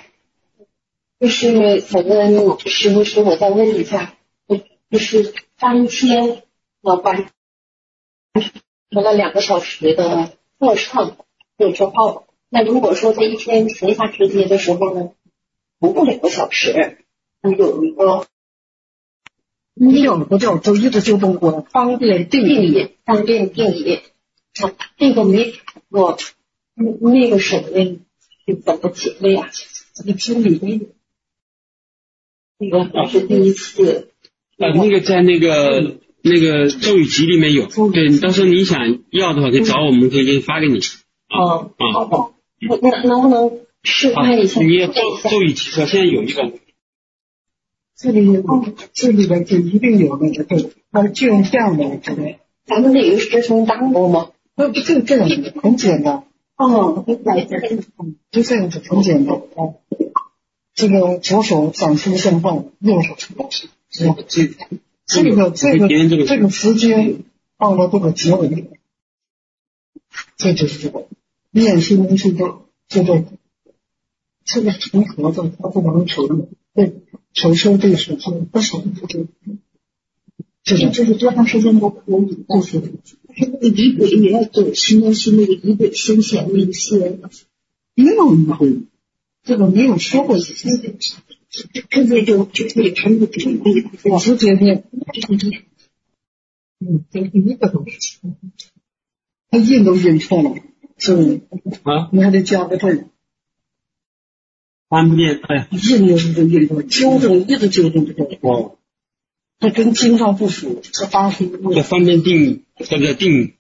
就是想问师傅师，我再问一下，就是当天我完成了两个小时的课程有之后，那如果说这一天闲暇时间的时候呢，不过两个小时，有一个你有个叫就一直就中国方便定义， 方便定义，这个没我那个什么是怎么解的呀？这个经理那个还是第一次。 呃，那个在那个那个咒语集里面有，对，到时候你想要的话可以找我们，可以给你发给你。 哦，好的。那能不能示范一下？ 你也咒语集上现在有一个。 这里这里边就一定有那个对，它是就用这样的这个。 咱们那个师兄当过吗？ 那不就这样的，很简单。 哦，来这就这样子很简单。哦，这个左手掌心向后，右手是保持。这个这个这个这个时间放到这个结尾里，这就是这个念心中心咒，这个这个重合的，它不能求的。对，首先这个是不手不对，这个这是多长时间都可以，但是那个仪轨也要走心中心那个仪轨先前那些， 没有仪轨，这个没有说过仪轨。 直接就就可以成个定力， 直接念， 念， 嗯，这一个都是，他印都印错了，是不是？ 啊， 你还得加个字。 翻遍，哎， 印都是这印错，纠正一直纠正这个。 哦， 这跟经上不符，这八十一。 叫方便定义，叫叫定义，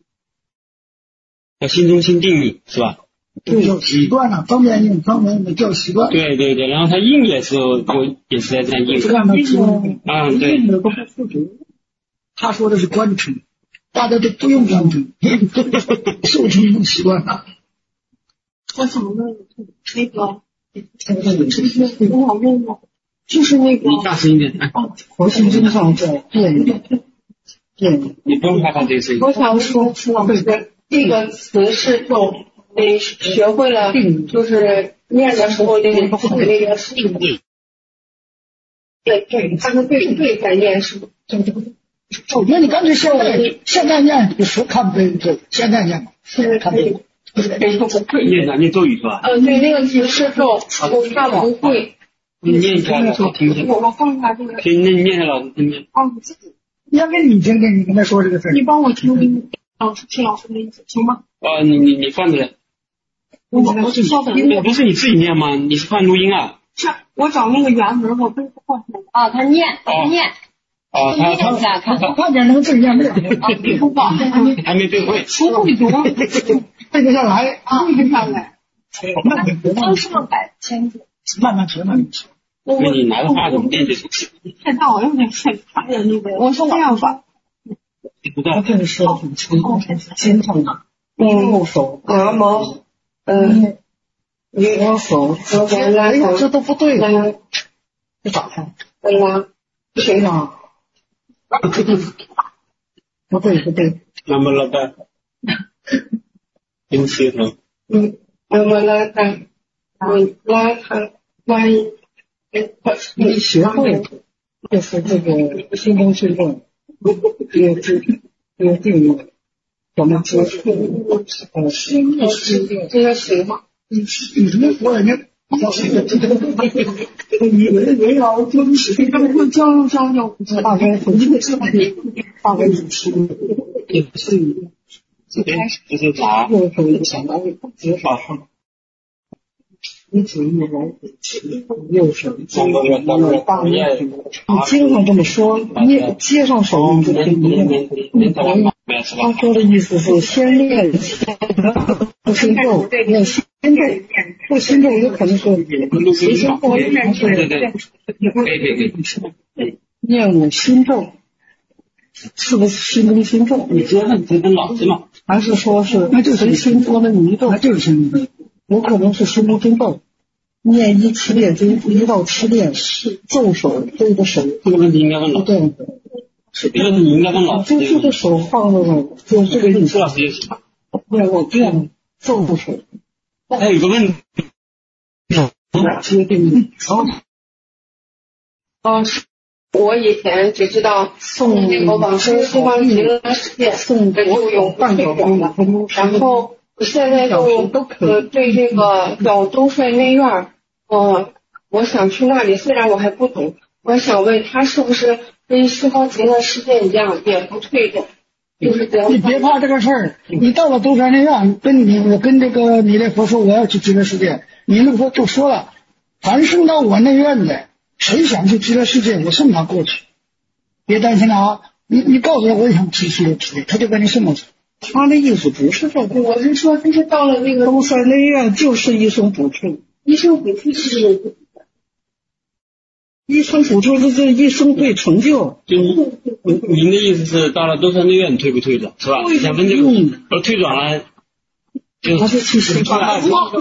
叫心中心定义是吧？ 对，叫习惯了，方便印，方便印叫习惯。 对对对，然后他印也是就也是在这样印。 看他听啊，对。 印的都不负责。他说的是官称，大家都不用官称，受称用习惯了。 我想问那个，我想问问，就是那个。 你大声一点，哎。 佛心经上叫变变。 你不用害怕这个声音。 我想说，楚老师，这个词是从。你学会了，就是念的时候那个那个定义，对对，他们对对在念是吗？ 首先你干脆现在现在念，你说看不对对，现在念嘛， 现在可以， 念啥？念咒语是吧？ 呃，对，那个提示咒，我看不会。 你念一下，老师听听。 我我放下这个。 可以，那你念下，老师听听。 哦，你自己。 因为你听听，你跟他说这个事儿。 你帮我听听老师听老师的意思，行吗？ 哦，你你你放着来。 我我是稍等， 我不是你自己念吗？你是放录音啊？ 是，我找那个原文，我背不过来。啊，他念，他念。 哦，他他他他看见能自己念不了。 背不过， 还没背会。 初步的读， 背得下来， 背得下来。 慢慢学， 刚上百千字， 慢慢学，慢慢学。 因为你拿着话筒念这首诗。 太大，我有点害怕。那个，我说这样吧。 不到。 他这个说的很清楚，经常的。右手额毛。嗯， 右手，哎呀，这都不对，这咋看？ 对呀， 谁呢？不对不对。 那么了吧？听清楚。 嗯，那么了吧？嗯，拉他拉一， 你学会就是这个心中心动，也是也定义。我们接触呃心的心动， 这个行吗？ 你你什么活人家要是这个你们人要真实， 他们会教教教， 大概很这个是吧？大概是七也是最开始就是拿右手想到指法上，你指一来右手， 三个月三个月大业， 你经常这么说，你接上手你就可以念。他说的意思是先练不心咒，念心咒，不心咒有可能是随心咒， 对对对，可以可以可以， 念我心咒，是不是心中心咒？ 你直接问直接跟老师嘛， 还是说是随心多了你一咒？ 那就是心咒， 有可能是心中心咒。 念一七遍经，一到七遍是奏手对着手。 这个问题应该问老师。 对， 这个你应该问老师。 就这个手放在那，就这个意思。 朱老师就行。 对，我这样奏手。 还有一个问题。 决定。 哦，我以前只知道送那个往生西方极乐世界送的就有半小时，然后现在就呃对这个叫东帅内院，呃，我想去那里，虽然我还不懂，我想问他是不是跟西方极乐世界一样也不退转？就是这样。 你别怕这个事儿，你到了东山内院，跟你我跟这个弥勒佛说我要去极乐世界，弥勒佛就说了，凡升到我内院的，谁想去极乐世界，我送他过去。别担心了啊，你你告诉他我想去极乐世界，他就把你送过去。 他的意思不是这个， 我是说，就是到了那个东山内院就是一生补处， 一生补处是一生补处就是一生对成就。 就您的意思是到了东山内院退不退转是吧？你想问这个，要退转了，就他就去十八。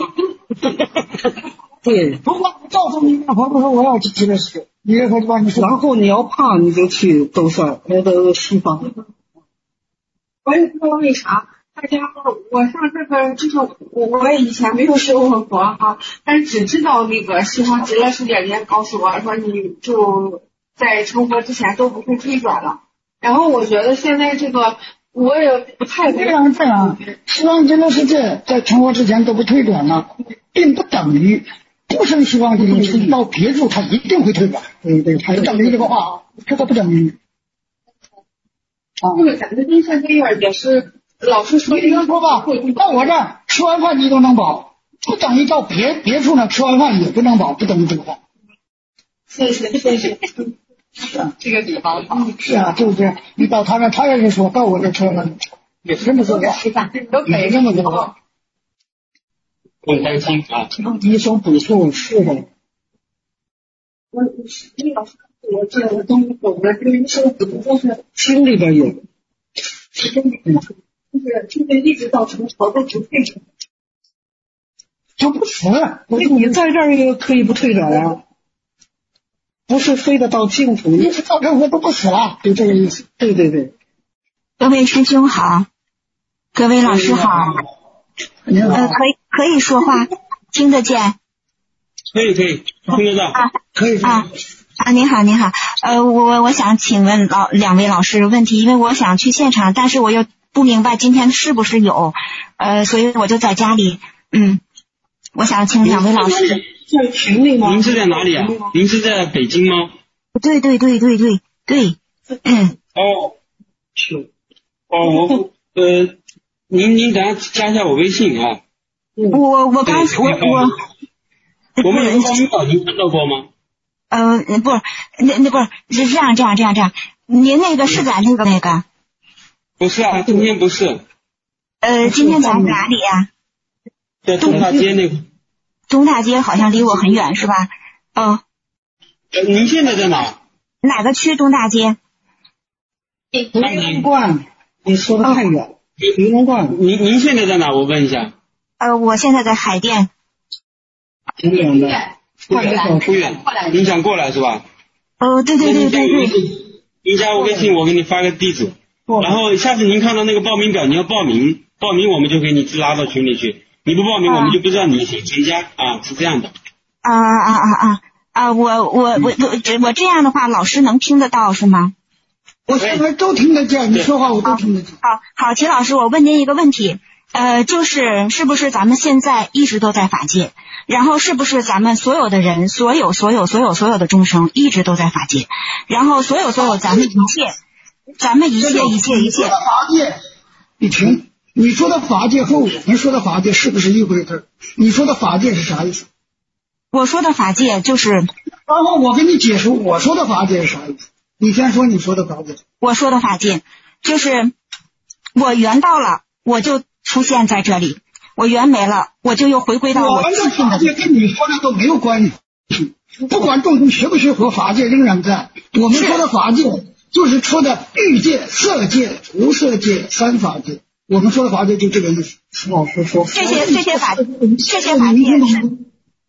对， 不过告诉弥勒佛说我要去极乐世界，弥勒佛就把你送。 然后你要怕你就去东山那个西方。 我也不知道为啥，大家我上这个就是我我也以前没有学过佛哈，但是只知道那个西方极乐世界，人家告诉我说你就在成佛之前都不会退转了。然后我觉得现在这个我也不太这样这样，西方极乐世界在成佛之前都不退转了，并不等于不生西方极乐世界到别处他一定会退转。对对，不等于这个话，这个不等于。 这个咱们东山内院也是老师说， 你能说吧？到我这儿吃完饭你都能饱，不等于到别别处呢吃完饭也不能饱，不等于这个话。 谢谢谢谢。 是啊， 这个比方好。 是啊，就是这样。你到他那，他要是说到我这吃完饭也是这么说的， 都可以这么说。 不用担心啊。 一生补处是的。 我李老师。我这个东西，我们这个生活就是心里边有， 是真的，就是就是一直到成佛都不退转， 就不死了。 你你在这儿也可以不退转啊，不是非得到净土， 你是到这我都不死了，就这个意思。 对对对。 各位师兄好，各位老师好， 你好， 呃，可以可以说话，听得见？ 可以可以，听得到。 啊， 可以啊。啊，您好，您好，呃，我我想请问老两位老师问题，因为我想去现场，但是我又不明白今天是不是有，呃，所以我就在家里，嗯，我想请两位老师。 在群里吗？ 您是在哪里啊？您是在北京吗？ 对对对对对对，嗯。 哦，是，哦，我呃，您您等下加一下我微信啊。 我我刚我我。 我们有个报名表，您看到过吗？ 呃，不是，那那不是是这样这样这样这样，您那个是在那个那个？ 不是啊，今天不是。 呃，今天在哪里呀？ 在东大街那个。 东大街好像离我很远是吧？哦。 呃，您现在在哪？ 哪个区？东大街。 榆林观，你说的太远。榆林观， 您您现在在哪？我问一下。 呃，我现在在海淀。 挺远的。 不远，不远，您想过来是吧？ 哦，对对对对对。 您加我微信，我给你发个地址。然后下次您看到那个报名表，你要报名，报名我们就给你拉到群里去。你不报名，我们就不知道你是谁家啊，是这样的。 啊啊啊啊啊！我我我我我这样的话，老师能听得到是吗？ 我现在都听得见，你说话我都听得见。 好，好，齐老师，我问您一个问题，呃，就是是不是咱们现在一直都在法界？然后是不是咱们所有的人，所有所有所有所有的众生一直都在法界？然后所有所有咱们一切，咱们一切一切一切。 法界，你听，你说的法界和我们说的法界是不是一回事？你说的法界是啥意思？ 我说的法界就是。然后我给你解释我说的法界是啥意思。你先说你说的法界。 我说的法界就是我缘到了，我就出现在这里。我缘没了，我就又回归到我自信的。 法界跟你说的都没有关系，不管众生学不学佛，法界仍然在。我们说的法界就是说的欲界、色界、无色界三法界。我们说的法界就这个意思。老师说这些这些法这些法界是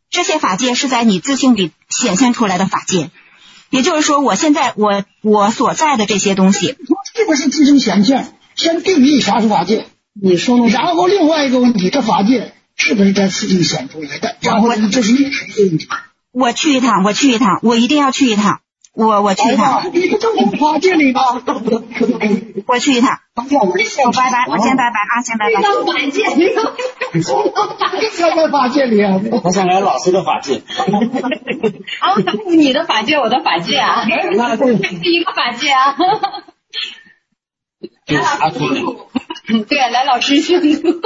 这些法界是在你自性里显现出来的法界。也就是说，我现在我我所在的这些东西， 这个是自性显现。先定义啥是法界， 你说呢？ 然后另外一个问题，这法界是不是在自性显出来的？然后这是一个问题。 我去一趟，我去一趟，我一定要去一趟。我我去一趟。 你不就在法界里吗？ 我去一趟。 我拜拜，我先拜拜啊，先拜拜。 到法界里了， 要在法界里啊！ 我想来老师的法界。 啊，你的法界，我的法界啊，是一个法界啊。 就是阿图的。 对，来老师清楚。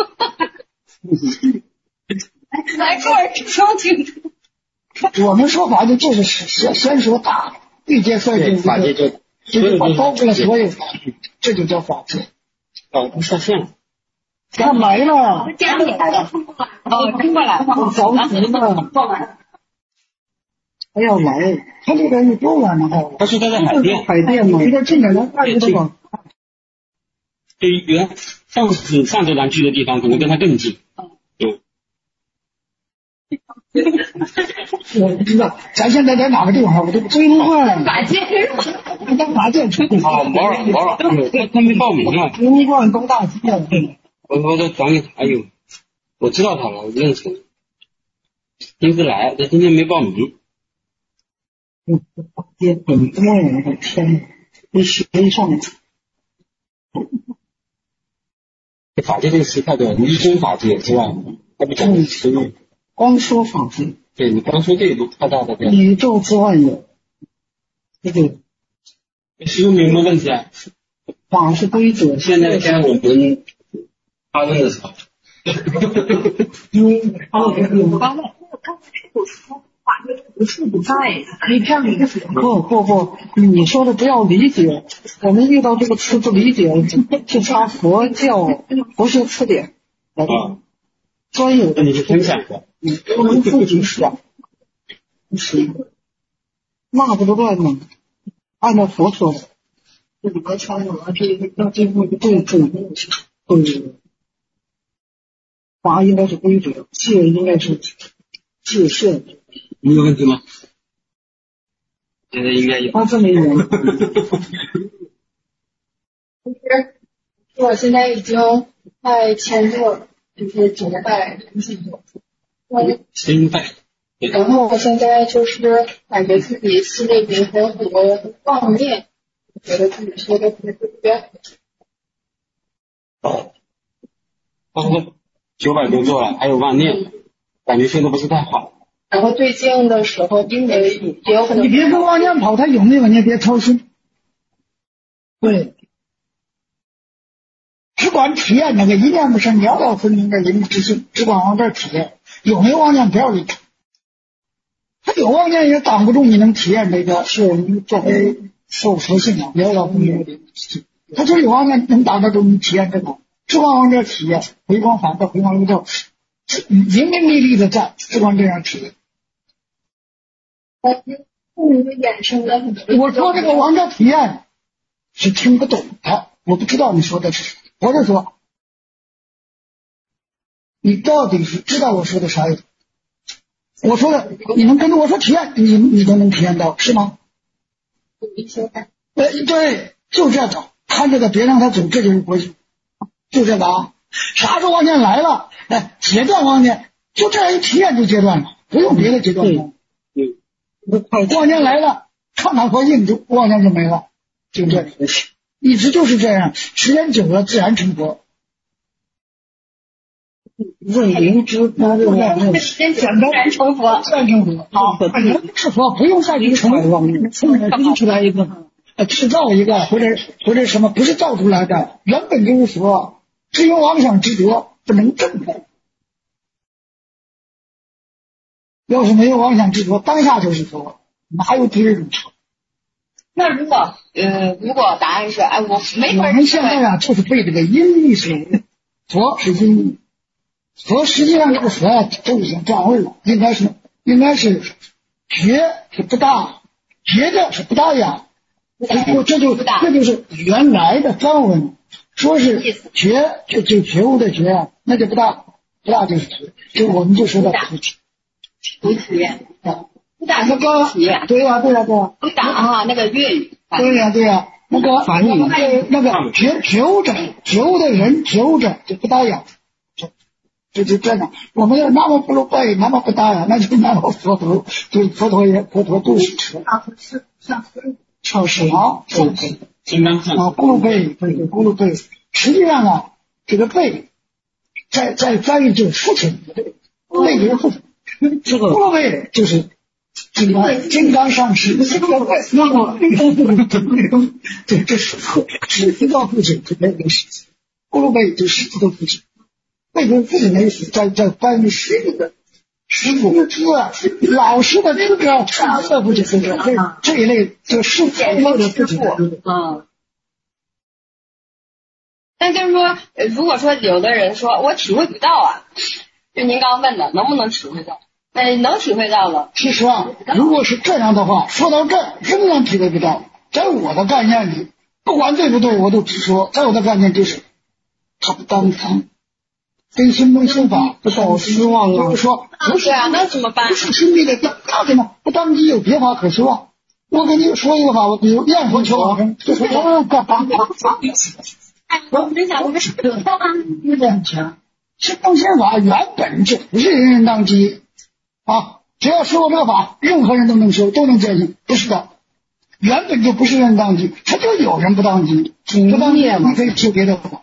来这儿说清楚。 我们说法界就是先先说大，对接算是法界就就是包括了所有，这就叫法界。 哦，不上线了。 他来了。 家里大家听过来。哦，听过来。 我着急了。他要来，他这边有多远呢？ 他说他在海淀。 海淀嘛，有点近点，能看得到。 对，原上次上周咱去的地方，可能跟他更近。嗯。 我不知道，咱现在在哪个地方？我都真乱。 法界。 我在法界出。 哦，毛了毛了，他他没报名啊。 东莞东大街。 我我都找你，哎呦，我知道他了，我认识。今次来，他今天没报名。 嗯，法界很多人，我天哪，跟学上。 法界这个词太多，离真法界是吧？他不讲实用。 光说法界。 对，你光说这个都太大的概念。 宇宙之外有。这个。 实用没什么问题啊。 法是规则。 现在该我们发问的时候。 因发问。 发问。刚才我说法界不是不在，可以这样理解。 不不不，你说的不要理解。我们遇到这个词不理解，就查佛教佛学词典。 啊。 专有的。 你去分享过。 你不能自己想。是。那不就乱吗？按照佛说的。这里边穿了这要这部对对对。法应该是规则，戒应该是界限。 你有问题吗？现在应该有。 他这么一人。 其实我现在已经在签证，就是九拜同性座。 清拜。 然后我现在就是感觉自己心里面有很多妄念，觉得自己说的不是特别好。哦。九百多座了，还有妄念，感觉现在不是太好。 然后最近的时候，因为也有很多， 你别跟妄念跑，他有没有你也别操心。对，只管体验那个一念不生，了了分明的人之性，只管往这体验，有没有妄念不要理他。他有妄念也挡不住你能体验这个，是你作为受佛性啊，了了分明的。他就有妄念能挡得住你体验这个。只管往这体验，回光返照，回光返照，明明历历的在，只管这样体验。 你的眼神的很多。 我说这个往这体验是听不懂的，我不知道你说的是什么。我就说，你到底是知道我说的啥意思？我说的，你能跟着我说体验，你你都能体验到，是吗？ 有一些感。 呃，对，就这个，看着的别让他走，这就是关系。就这个啊，啥时候妄念来了，哎，截断妄念，就这样一体验就截断了，不用别的阶段。 嗯， 妄念来了，刹那佛性就妄念就没了，就这样，一直就是这样，时间久了自然成佛。问灵知，那就妄念自然成佛， 自然成佛。好，是佛不用再去成妄念，生出来一个，呃，制造一个或者或者什么，不是造出来的，原本就是佛。只有妄想执着不能证的，要是没有妄想执着，当下就是佛，哪有第二种佛？ 那如果呃，如果答案是哎，我没法。 我们现在啊，就是被这个音律所引，佛是音律，佛实际上这个佛啊，都已经转位了，应该是应该是觉是不大，觉的是不大呀，这就这就是原来的藏文。说是觉就就觉悟的觉啊，那就不大不大就是觉，就我们就说的菩提， 不许愿，不打那个许愿， 对呀对呀对呀， 不打哈那个粤语。 对呀对呀，那个反语那个求求着求的人求着就不答应，这这就这样。我们要那么不如背，那么不答应，那就那么佛陀就佛陀也佛陀都是吃啊是上上师啊， 金刚上啊，咕噜贝，对对，咕噜贝。实际上啊，这个贝在在翻译就是父亲，贝就是父亲，这个咕噜贝就是金刚金刚上师。那么对，这是指一个父亲就没有事情，咕噜贝就是一个父亲，贝就是父亲的意思，在在翻译师这个师傅的资老师的资格，上师的父亲资格，这这一类就师傅的父亲。 嗯。但就是说，如果说有的人说我体会不到啊，就您刚刚问的，能不能体会到？那能体会到了。 其实啊，如果是这样的话，说到这儿仍然体会不到，在我的概念里，不管对不对，我都直说，在我的概念就是他不当机，跟心中心法不好失望啊。就是说，不是啊，那怎么办？ 不是心里的当，那怎么不当机有别法可修啊？我跟你说一个法，我比如念佛求往生，就是我干嘛？ 我没想过是得到啊， 有点强。心中心法原本就不是人人当机啊，只要说这个法，任何人都能修，都能践行，不是的，原本就不是人当机，他就有人不当机，不当机你可以修别的法。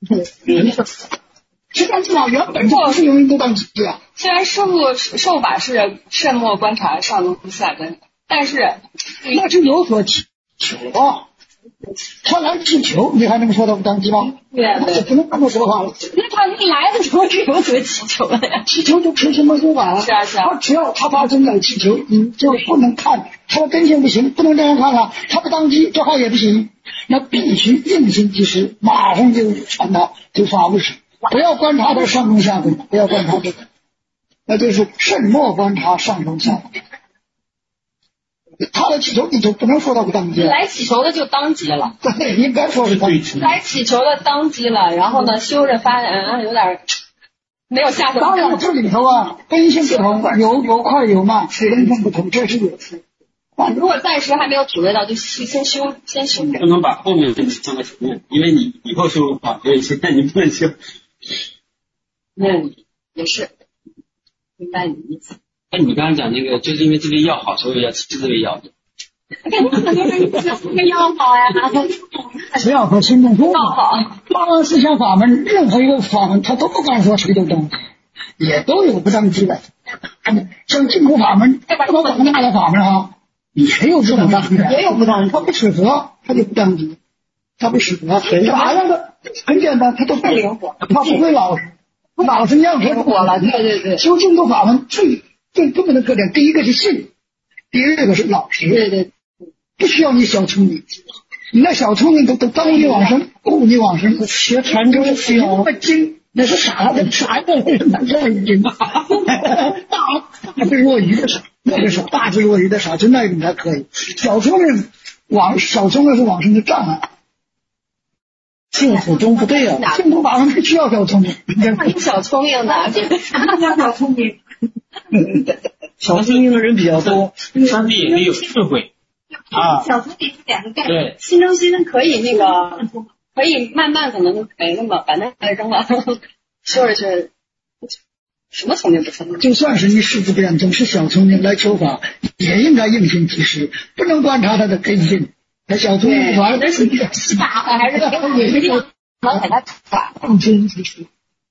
实际上原本就不是人人都当机啊。 虽然受受法是慎莫观察上根下根，但是那是有所祈求啊。他来祈求，你还能说他不当机吗？ 对啊，对， 不能这么说话了。 那他来的时候是有所祈求的呀， 祈求就求什么修法了？ 是啊是啊。 他只要他发生了祈求，你就不能看他的根性不行，不能这样看了。他不当机，这话也不行，那必须应行即施，马上就传达就发布施，不要观察他上中下根，不要观察这个，那就是慎莫观察上中下根。他的祈求你就不能说他不当机， 来祈求的就当机了， 对，应该说是当机。 来祈求的当机了，然后呢，修着发展啊，有点没有下手。 当然这里头啊，根性不同，有有快有慢，根性不同，这是有事。 如果暂时还没有体会到，就先修，先修。 不能把后面的放在前面，因为你以后修法有一些，但你不能修。 嗯，也是，明白你的意思。 那你刚刚讲那个，就是因为这个药好，所以要吃这个药的。 很多人吃这个药好呀， 只要和心中说法，八万四千法门，任何一个法门，他都不敢说谁都当机，也都有不当机的。像净土法门，这么广大的法门啊，也有不当机的，也有不当机，他不适合，他就不当机，他不适合。啥样的很简单，他都不灵活，他不会老实，老实念佛火了。对对对， 修净土法门最最根本的特点，第一个是信，第二个是老实。 对对， 不需要你小聪明，你那小聪明都都当你往生，护你往生。学禅宗需要那经，那是傻的，傻的那是经，大大智若愚的傻，那个是大智若愚的傻，就那种才可以。小聪明往小聪明是往生的障碍。净土中不对啊，净土法门不需要小聪明， 小聪明的，这个啥叫小聪明？ 小聪明的人比较多， 上帝也得有智慧。啊， 小聪明是两个概念， 对， 心中心可以那个，可以慢慢可能没那么把那个扔了，修着修着，什么聪明不聪明？ 就算是你识字变通是小聪明来求法，也应该应行即施，不能观察他的根性。那小聪明完了， 那是傻的还是也是能给他法应行即施。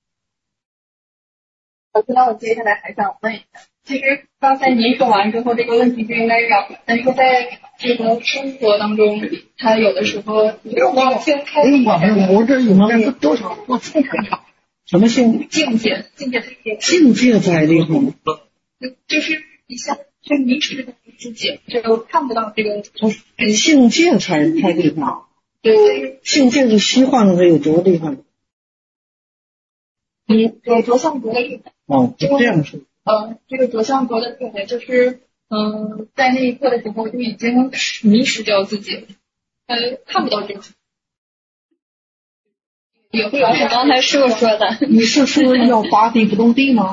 我知道我接下来还想问一下。其实刚才您说完之后，这个问题就应该绕了。但是在这个生活当中，他有的时候往性开， 不用管我这有那个多少我自己什么性境界，境界境界在里头， 就是一下就迷失的自己，就看不到这个境界才太厉害。 对， 境界是虚幻的，有多厉害？ 你有着相国的厉害。 哦，这样是。 呃，这个着相国的厉害就是，嗯、呃，在那一刻的时候就已经迷失掉自己了，呃，看不到这个。也会有我刚才师傅说的， 你是说要拔地不动地吗？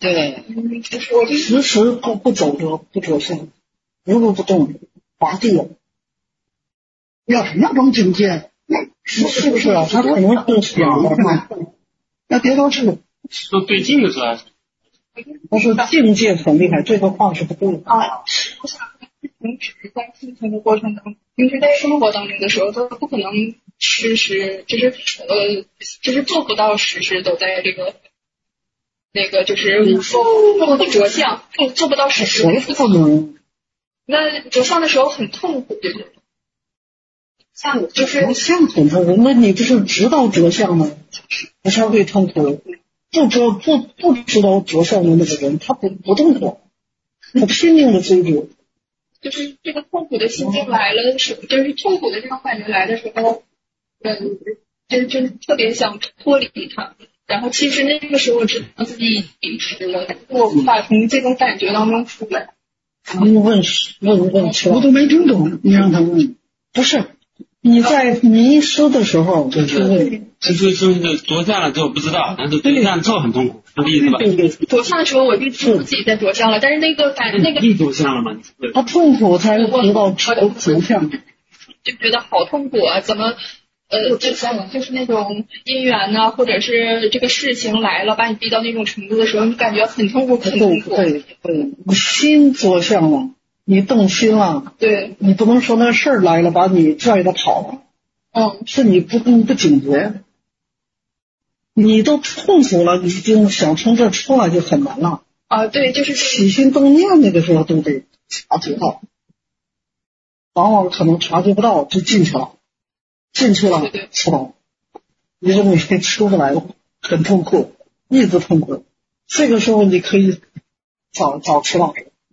对， 嗯，就是我这时时不不走着不着相，如如不动，拔地了。 要是那种境界， 是是不是啊？他可能是想的嘛。 那别都是说对境的时候， 但是境界很厉害，这个话是不对的。 啊，我想平时在修行的过程当中，平时在生活当中的时候，都不可能时时就是呃，就是做不到时时都在这个那个就是不不着相，做做不到时时谁不能？ 那着相的时候很痛苦，对不对？像就是着相很痛苦，那你不是知道着相吗？不是会痛苦。不知不不知道着相的那个人，他不不痛苦，他拼命的追逐。 就是这个痛苦的心境来了的时候，就是痛苦的这种感觉来的时候，嗯，真真特别想脱离它。然后其实那个时候我知道自己已经是了，但是我无法从这种感觉当中出来。 你问问问题， 我都没听懂，你让他问。 不是你在迷失的时候就是问。 就就就是着相了之后不知道，但是着相之后很痛苦，是这意思吧？ 对对， 着相的时候我就知道自己在着相了，但是那个感那个你着相了吗？ 他痛苦才知道着相， 就觉得好痛苦啊！怎么呃，就像就是那种因缘呐、或者是这个事情来了，把你逼到那种程度的时候，你感觉很痛苦，很痛苦。 对对，你心着相了，你动心了， 对， 你不能说那事儿来了把你拽着跑了， 嗯， 是你不你不警觉。你都痛苦了，已经想从这出来就很难了。 啊，对，就是起心动念那个时候都得察觉到，往往可能察觉不到就进去了，进去了出来，你认为出不来了，很痛苦，一直痛苦。这个时候你可以找找池老师。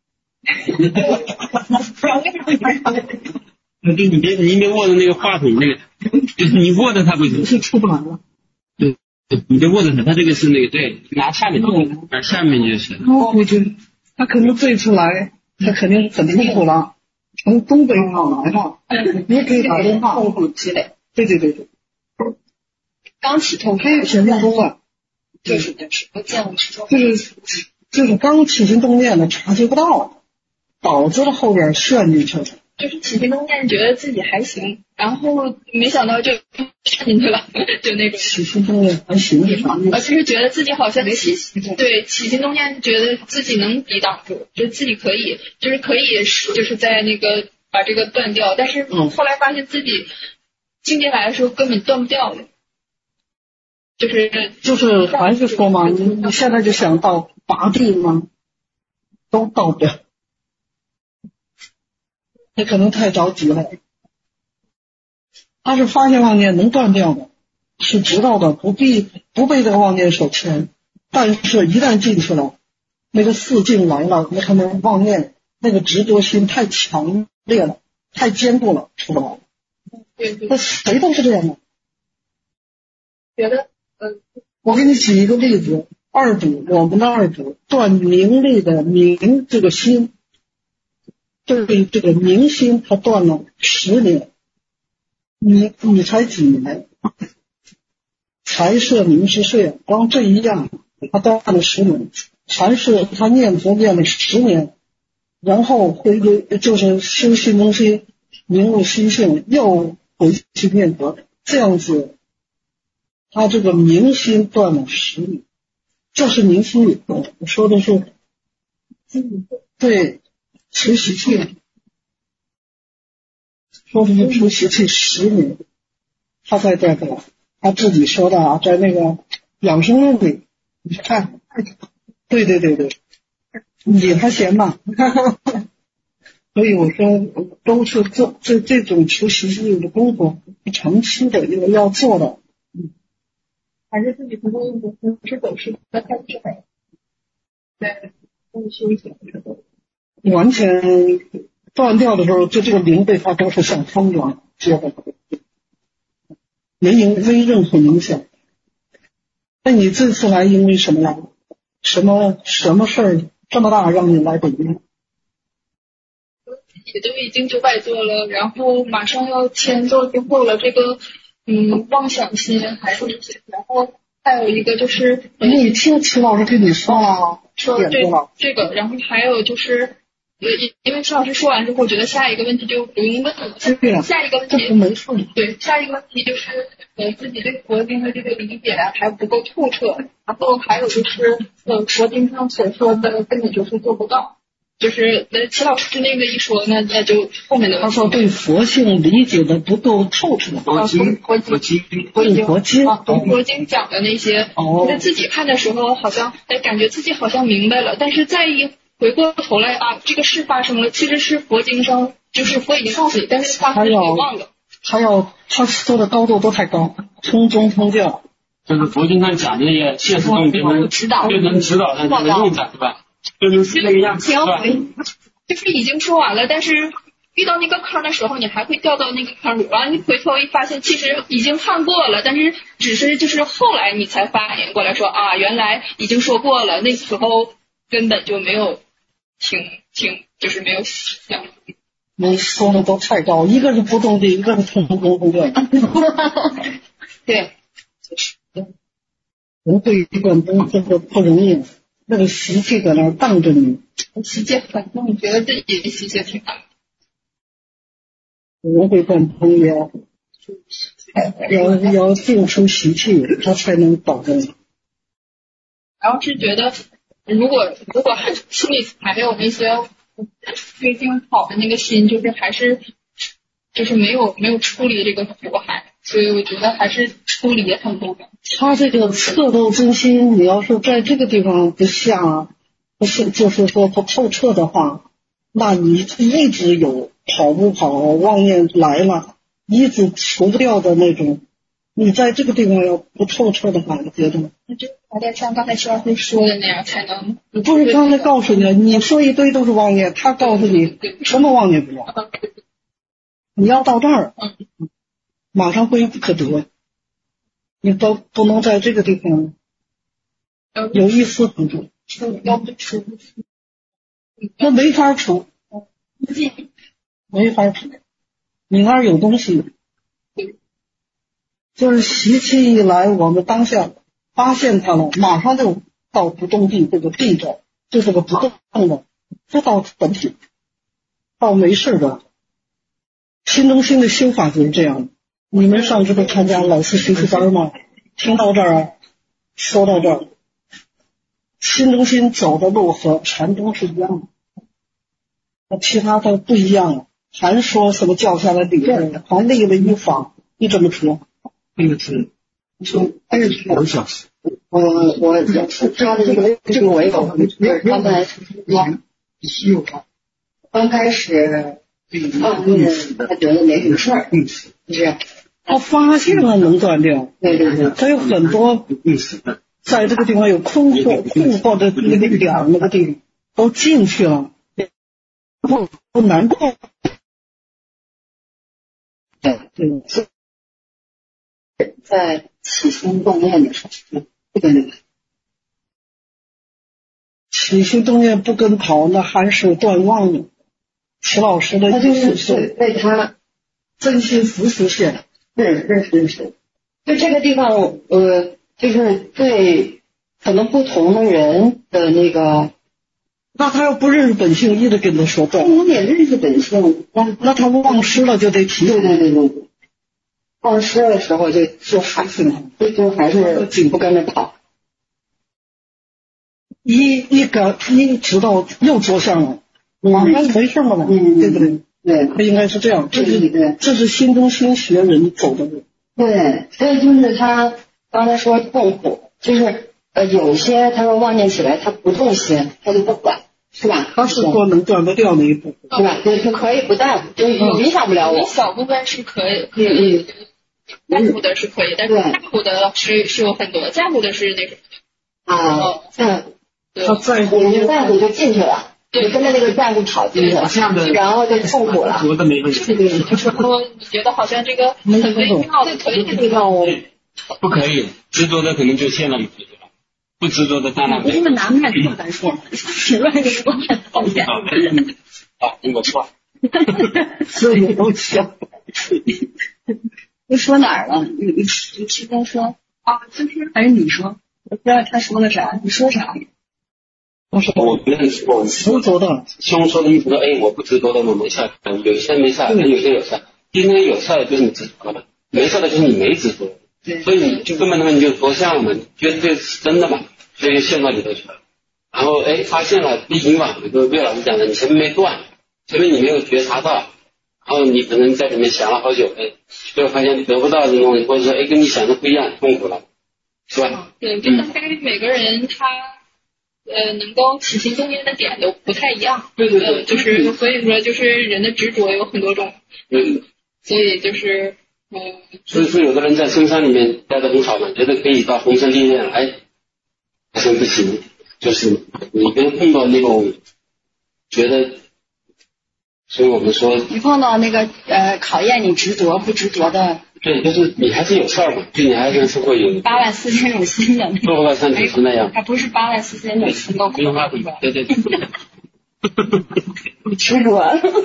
那就你别你别握着那个话筒那个，就是你握着它不行， 是出不来了。 对。你就握着它，它这个是那个对，拿下面的，而下面就是。 哦，我觉得他可能这次来，他肯定是很痛苦了。从东北跑来的，你也可以打电话。 痛苦积累。 对对对对。 刚起痛苦， 行动中了， 就是就是我见过是说， 就是就是刚起心动念的察觉不到，导致了后边陷进去了。 就是起心动念觉得自己还行，然后没想到就陷进去了，就那种起心动念还行是啥意思？ 啊，就是觉得自己好像起对起心动念，觉得自己能抵挡住，就自己可以，就是可以，就是在那个把这个断掉。但是后来发现自己境界来的时候根本断不掉了，就是就是还是说嘛，你你现在就想到拔地吗？都到不了，你可能太着急了。他是发现妄念能断掉的，是知道的，不必不被这个妄念所牵。但是一旦进去了，那个四境来了，那可能妄念那个执着心太强烈了，太坚固了，出不来。 对对， 那谁都是这样的。 觉得呃， 我给你举一个例子，二主，我们的二主断名利的名这个心，对这个明心，他断了十年。你你才几年？财色名食睡，光这一样，他断了十年。禅是他念佛念了十年，然后回归就是修心中心，明悟心性，又回去念佛，这样子，他这个明心断了十年。这是明心以后，我说的是对除习气。说的是除习气十年，他在这个他自己说的啊，在那个养生论里，你去看，对对对对，你还嫌嘛？所以我说都是做这这种除习气的功夫，长期的要要做的，嗯， 还是自己不会不是走失的太智慧，对，不修行之后， 完全。断掉的时候，就这个灵被他都是像风一样接着，没影没任何影响。那你这次来因为什么来？什么什么事儿这么大让你来北京？ 也都已经九百多了，然后马上要迁奏之后了，这个嗯妄想心还有一些，然后还有一个就是， 你听齐老师跟你说了， 说这这个，然后还有就是。因为施老师说完之后，我觉得下一个问题就有一个问题，下一个问题对，下一个问题就是呃自己对佛经的这个理解还不够透彻，然后还有就是呃佛经上所说的根本就是做不到，就是呃齐老师那个一说，那那就后面的他说对佛性理解的不够透彻， 佛经佛经佛经佛经佛经佛经讲的那些，就是自己看的时候好像哎感觉自己好像明白了，但是再一回过头来啊，这个事发生了，其实是佛经上就是佛已经告诉你，但是他给忘了。 他要他说的高度都太高，通中通教。 就是佛经上讲的那些现实中变成指导，变成指导上的印象，是吧？就是那个样子，是吧？ 就是已经说完了，但是遇到那个坑的时候，你还会掉到那个坑里，完了你回头一发现，其实已经看过了，但是只是就是后来你才反应过来说啊，原来已经说过了，那时候根本就没有。挺挺就是没有想， 你说的都太高，一个是不动地，一个是通通通教。 对， 人对一贯东这个不容易，那个习气在那儿荡着你。 习气很重，你觉得自己习气挺大。 人会贯通要要要定出习气，他才能保证。 然后是觉得。如果如果还心里还没有那些对经好的那个心，就是还是就是没有没有处理这个苦海，所以我觉得还是处理也很重要。 他这个测度真心，你要是在这个地方不下，不是就是说不透彻的话，那你一直有跑不跑妄念来了，一直除不掉的那种。你在这个地方要不透彻的话，我觉得那就还得像刚才徐老师说的那样才能。 不是刚才告诉你，你说一堆都是妄念，他告诉你什么妄念不要，你要到这儿，马上归不可得，你都不能在这个地方有一丝不住， 要不出， 那没法出，没法出，你那儿有东西。就是习气一来，我们当下发现它了，马上就到不动地这个地着，就这个不动的，就到本体，到没事的。新中心的修法就是这样的。你们上次不参加老师学习班吗？听到这儿，说到这儿，新中心走的路和禅宗是一样的，那其他的不一样了。还说什么教下来理论，还立了一法，你怎么说？ 那个是说二十多小时。 我我是他的这个这个我也有，就是刚才说刚开始放念，他觉得没什么事儿，就是他发现了能断掉， 对对对， 他有很多在这个地方有困惑困惑的那个两那个地方都进去了，不不难过。 对对。在起心动念的时候，不跟着跑。 起心动念不跟跑，那还是断妄的。齐老师的意思是为他真心实实现， 是是是是。就这个地方，呃，就是对可能不同的人的那个， 那他要不认识本性，一直跟他说断。 我也认识本性， 那那他忘失了就得提。 对对对对对。忘失的时候就就还是就就还是不跟着跑， 一一个一知道又着相了，马上没事了嘛， 嗯， 对不对？ 对， 他应该是这样，这是这是心中心学人走的路。 对，所以就是他刚才说痛苦，就是呃有些他说妄念起来他不动心，他就不管。是吧？ 他是说能断不掉那一部分， 是吧？对，他可以不在乎，就影响不了我。 一小部分是可以，可以，在乎的是可以，但是在乎的是是有很多，在乎的是那什么啊，在他在乎， 你在乎就进去了，对，跟着那个在乎跑进去了，然后就痛苦了。 我的没问题。 就是说，你觉得好像这个很微妙的可以的地方，我不可以执着的可能就陷了。不执着的当然。 你们拿面特难说，评论给我很讨厌。 啊，你我错。 所以都笑。 你说哪儿了？你你你之前说啊，就是还是你说？我不知道他说的啥，你说啥？ 但是我觉得我执着的， 兄说的意思说，哎，我不执着的我没事，有些没事，有些有事。今天有事的就是你执着了，没事的就是你没执着。所以你就根本的问题就是多项嘛，觉得这是真的嘛，所以就陷到里头去了。然后哎，发现了一影往，就岳老师讲的，你前面没断，前面你没有觉察到，然后你可能在里面想了好久，哎，最后发现得不到这种东西，或者说哎跟你想的不一样，痛苦了，是吧？ 对，就大概每个人他呃能够起心动念的点都不太一样。 对对对， 呃、就是所以说就是人的执着有很多种。 嗯， 所以就是嗯。 所以说有的人在深山里面待得很好嘛，觉得可以到红尘历练，哎，好像不行。就是你跟碰到那种觉得，所以我们说你碰到那个呃考验你执着不执着的， 对，就是你还是有事儿嘛，就你还是是会有八万四千种心的， 做不到像主持那样， 还不是八万四千种心都不用怕对对对， 你执着。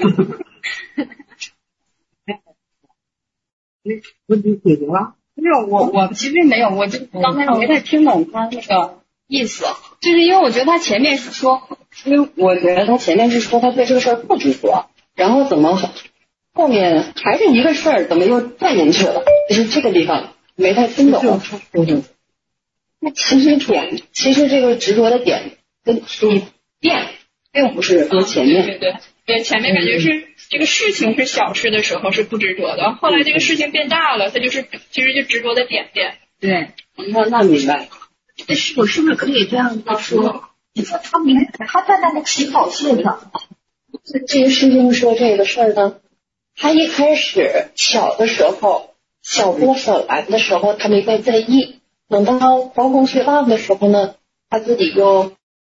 问题解决了？ 没有，我我其实没有，我就刚才我没太听懂他那个意思，就是因为我觉得他前面是说，因为我觉得他前面是说他对这个事儿不执着，然后怎么后面还是一个事儿，怎么又转进去了？就是这个地方没太听懂。那其实点，其实这个执着的点跟你变，并不是跟前面。 对对对，前面感觉是这个事情是小事的时候是不执着的，后来这个事情变大了，它就是其实就执着的点点。 对，那那明白。 但是我是不是可以这样子说？你说他明他站在那个起跑线上， 这这个事情说这个事儿呢，他一开始小的时候，小波小蓝的时候，他没太在意，等到狂风巨浪的时候呢，他自己就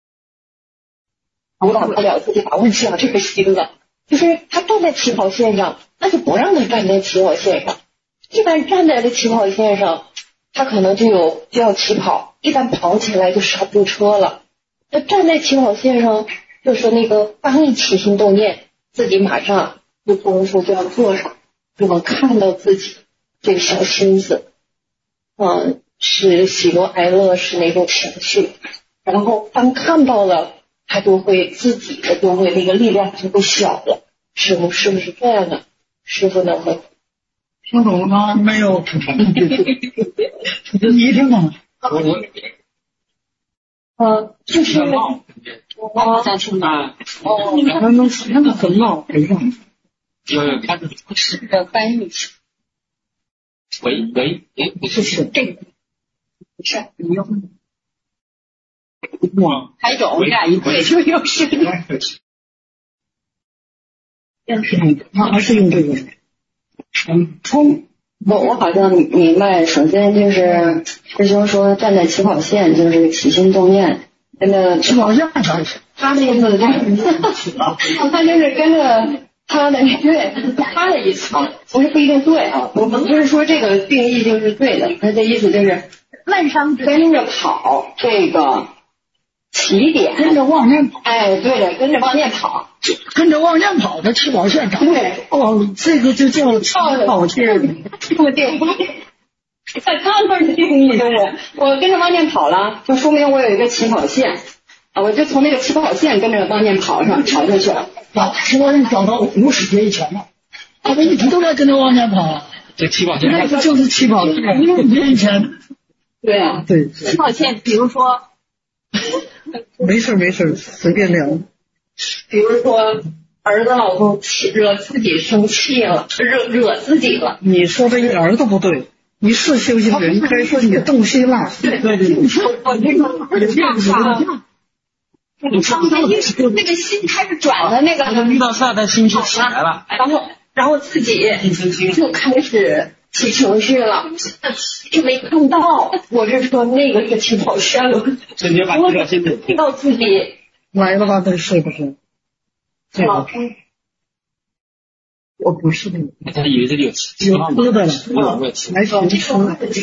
阻挡不了自己把问题往这个心了。就是他站在起跑线上，那就不让他站在起跑线上。一旦站在了起跑线上，他可能就有就要起跑，一旦跑起来就刹不住车了。那站在起跑线上，就是那个刚一起心动念，自己马上就功夫就要做上，就能看到自己这个小心思，嗯，是喜怒哀乐，是那种情绪。然后当看到了，他就会自己的就会那个力量就会小了。师傅是不是这样的？师傅能够听懂了吗？ 没有。你听懂了？ 呃，就是我好像听懂。 哦， 那那那个很闹，很闹。 有有开始是的翻译。 喂喂，哎，不是是这个，不是你用。 哇， 还有我们俩一对就有声音。 他还是用这个。 嗯，冲。我我好像明白，首先就是师兄说站在起跑线就是起心动念，跟着起跑线啥意思？ 他的意思就是他就是跟着他的对他的意思，不是不一定对啊，我不是说这个定义就是对的，他的意思就是慢上跟着跑这个起点， 跟着往前跑。 哎，对的，跟着往前跑。 跟着往前跑的起跑线上。 对， 哦，这个就叫起跑线。 不定义，在他那儿的定义就是，我跟着往前跑了，就说明我有一个起跑线啊，我就从那个起跑线跟着往前跑上跑下去了。 啊，是我人找到五十节以前了，他们一直都在跟着往前跑。 这起跑线， 那个就是起跑线，五十节以前。 对啊， 对。 起跑线，比如说， 没事没事，随便聊。 比如说儿子老公惹自己生气了，惹惹自己了。 你说的一点儿都不对，你是修行人，该说你动心了。 对对对，我这个这样吧。你看他一那个心开始转的那个， 遇到事儿，他心就起来了， 然后然后自己就开始起情绪了，就没看到。我是说那个是起跑线了， 直接把这条线看到自己。 来了吧？这是不是？这个，我不是那个。 他以为这里有有喝的了，来说你说。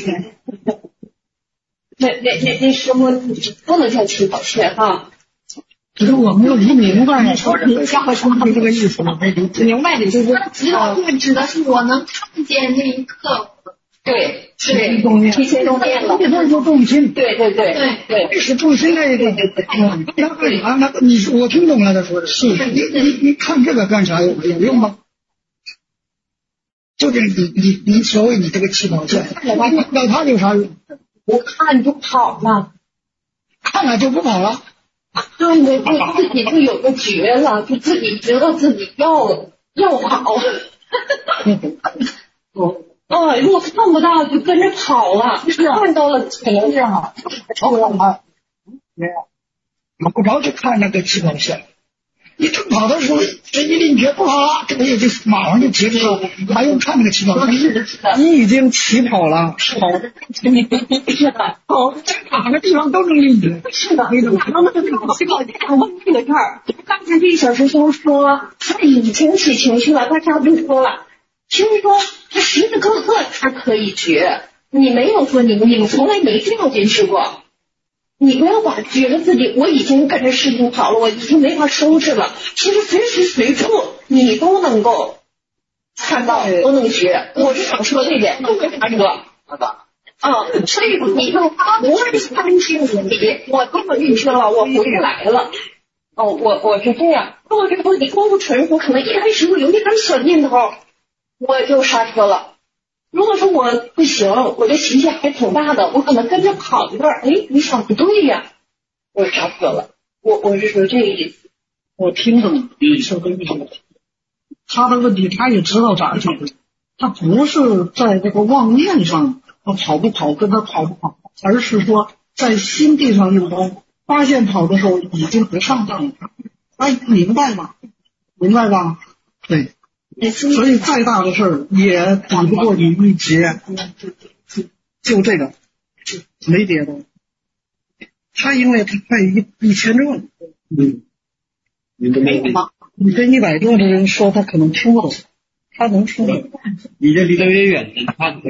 那那那那师傅不能叫起跑线哈。 只是我没有理明白，说是下回什么这个意思，我没理解。 明白的就是知道，指的是我能看见那一刻对， 起心动念， 起心动念了， 这就是说动心。 对对对对对，是动心这一个。嗯，那干啥？那你我听懂了，他说的是，你你你看这个干啥有有用吗？就是你你你所谓你这个起跑线，那他有啥用？ 我看就跑了， 看了就不跑了。 对对对，自己就有个觉了，就自己知道自己要要跑。哦，如果看不到就跟着跑了，看到了可能是好。 超让他，用不着去看那个起跑线。你正跑的时候，这一领觉不好，这个也就马上就结束了，还用看那个起跑线？你已经起跑了，跑， 是的， 跑在哪个地方都能领觉。 是的，他们这个起跑线问这个这儿，刚才这小师兄说他已经起情绪了，大家都说了，其实说他时时刻刻他可以觉，你没有说你你们从来没掉进去过。你不要把觉得自己我已经跟着事情跑了，我已经没法收拾了。其实随时随处你都能够看到，都能觉。我是想说这点，都跟他说。啊，所以你就不是担心你，我这么晕车了，我回来了。哦，我我是这样。如果这个你功夫纯熟，可能一开始我有一点小念头，我就刹车了。如果说我不行，我这脾气还挺大的，我可能跟着跑一段，哎，你想不对呀，我刹车了。我我是说这个意思。 我听懂，小哥你说，他的问题他也知道咋解决，他不是在这个妄念上，他跑不跑跟他跑不跑，而是说在心地上用功，发现跑的时候已经不上当了。哎，明白吗？明白吧？对。所以再大的事儿也抵不过你一劫，就这个，没别的。他因为他快一一千多了，嗯， 你都没你跟一百多的人说，他可能听不懂，他能听懂。 你这离得越远，他不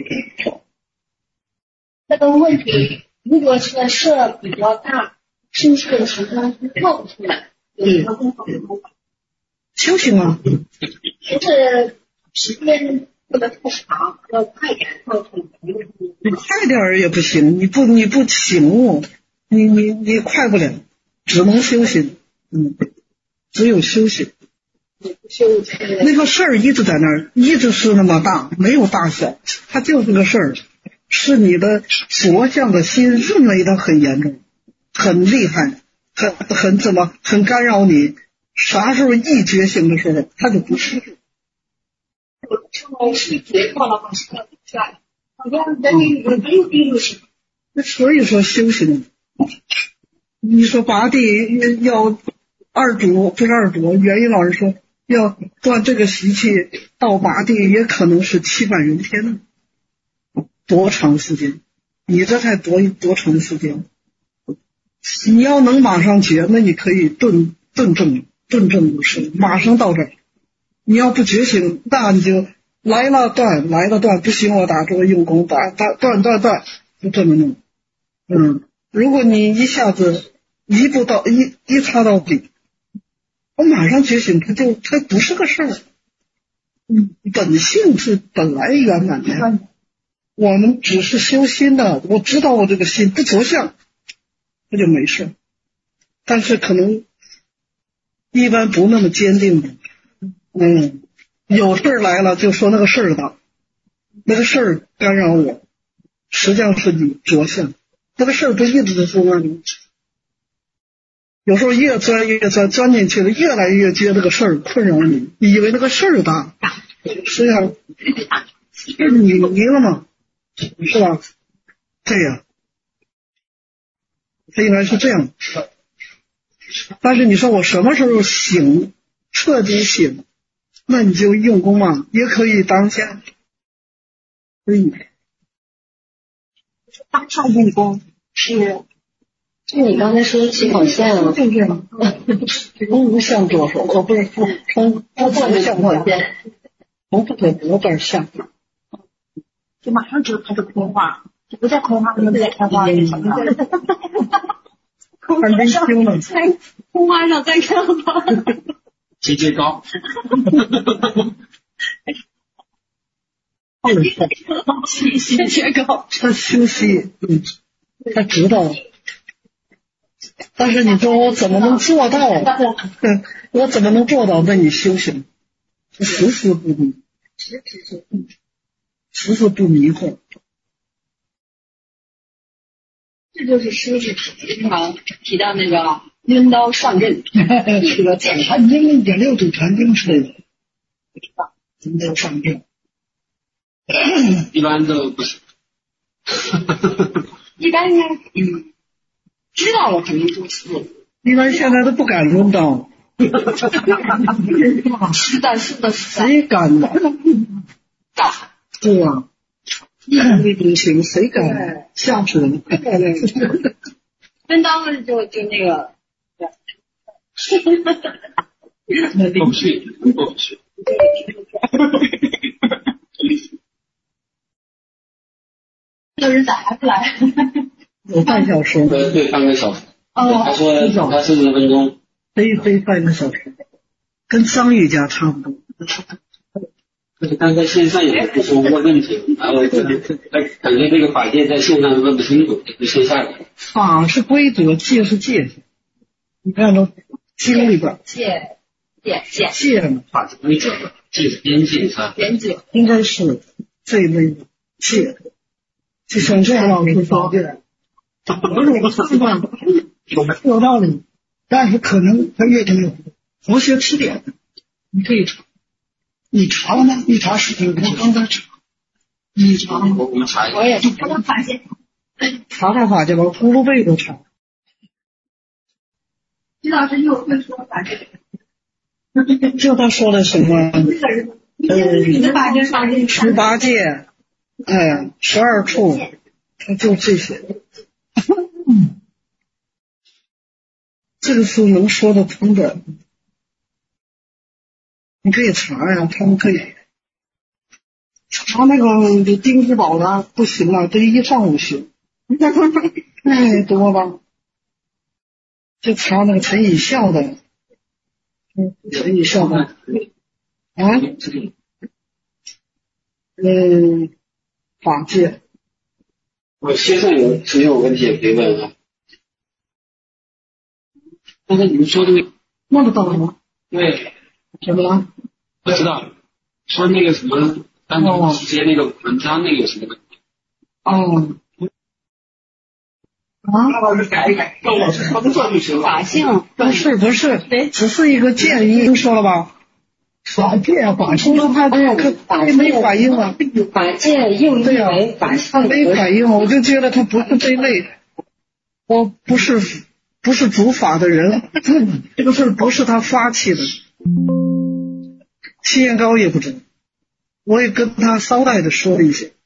那个问题，如果是事儿比较大，是不是常常跳不出来？有什么更好的方法？ 修行啊， 就是时间不能太长，要快点跳出来。 你快点儿也不行，你不你不醒悟，你你你快不了，只能修行，嗯，只有修行。 修行那个事儿一直在那儿，一直是那么大，没有大小，它就是个事儿，是你的着相的心认为它很严重，很厉害，很很怎么很干扰你。啥时候一觉醒的时候，他就不是。 我是觉过了，下，好像在那个没有地路是。 那所以说修行，你说拔地要二主不是二主，元一老师说要断这个习气到拔地也可能是七百人天呢，多长时间？你这才多多长时间？你要能马上觉，那你可以顿顿证。顿证无事，马上到这儿。你要不觉醒，那你就来了断，来了断，不行我打坐用功，打打断断断，就这么弄。嗯，如果你一下子一步到一一插到底，我马上觉醒，它就它不是个事儿。嗯，本性是本来圆满的，我们只是修心的，我知道我这个心不着相，那就没事。但是可能。一般不那么坚定的，嗯，有事儿来了就说那个事儿大，那个事儿干扰我，实际上是你着相，那个事儿不一直在说那里，有时候越钻越钻，钻进去了，越来越觉得那个事儿困扰你，你以为那个事儿大，实际上是你迷了吗？是吧？对呀，它应该是这样。但是你说我什么时候醒，彻底醒，那你就用功嘛，也可以当下，可以。 当下用功是，就你刚才说的起跑线了， 就这样。从无相着手，哦，不是从从无相跑线，从不可得这儿下， 就马上知道它是空话，就不在空话，不在开花。 还没听呢， 在空花上再看吧。 节节高。 谢谢高，他休息，嗯，他知道。但是你说我怎么能做到？嗯，我怎么能做到？那你修行，时时不迷，时时不迷惑。 这就是师父经常提到那个拎刀上阵，这个简禅经一点六祖禅经是的，拎刀上阵。 一般都不是。 一般呢，嗯，知道了肯定就是。 一般现在都不敢抡刀。 是的，是的，是的。 谁敢呢？对呀。一力独行，谁敢吓死人？ 抡刀子就就那个。 过不去，过不去。 这人咋还不来？ 有半小时。 对对，半个小时。 哦。 他说他四十分钟。 飞飞半个小时，跟张宇家差不多。 但在线上也不说过问题，然后感觉这个法界在线上问不清楚，就线下的。 法是规则，戒是界限。你看到经里边。 界界界。 界嘛， 法是规则，界是边界是吧？ 边界。 应该是这一类的界。就像这样老师说的，不是我判断有道理，但是可能他越听越不对。佛学起点，你可以查。你查了吗？你查视频，我刚才查。你查了吗？ 我们查一下。 我也查查法界。 查查法界吧，葫芦背都查。 徐老师又会说法界。 这他说的什么？呃，十八界，哎，十二处，他就这些。这个书能说得通的。你可以查呀，他们可以查那个丁之宝的不行了，这一上午学，太多了。就查那个陈以孝的，嗯，陈以孝的，啊，嗯，法界。 我线上有谁有问题也可以问啊。刚才你们说的那个问得到吗？ 对。 怎么了？ 不知道，说那个什么单独直接那个文章那个有什么问题？ 哦，啊， 老师改一改，让老师工作就行了。 法性不是不是，只是一个建议，听说了吧？法界啊，法性他这可没反应啊， 法界应义为法性， 没反应，我就觉得他不是这类，我不是不是主法的人，这个事不是他发起的。戚延高也不知道，我也跟他捎带的说了一些，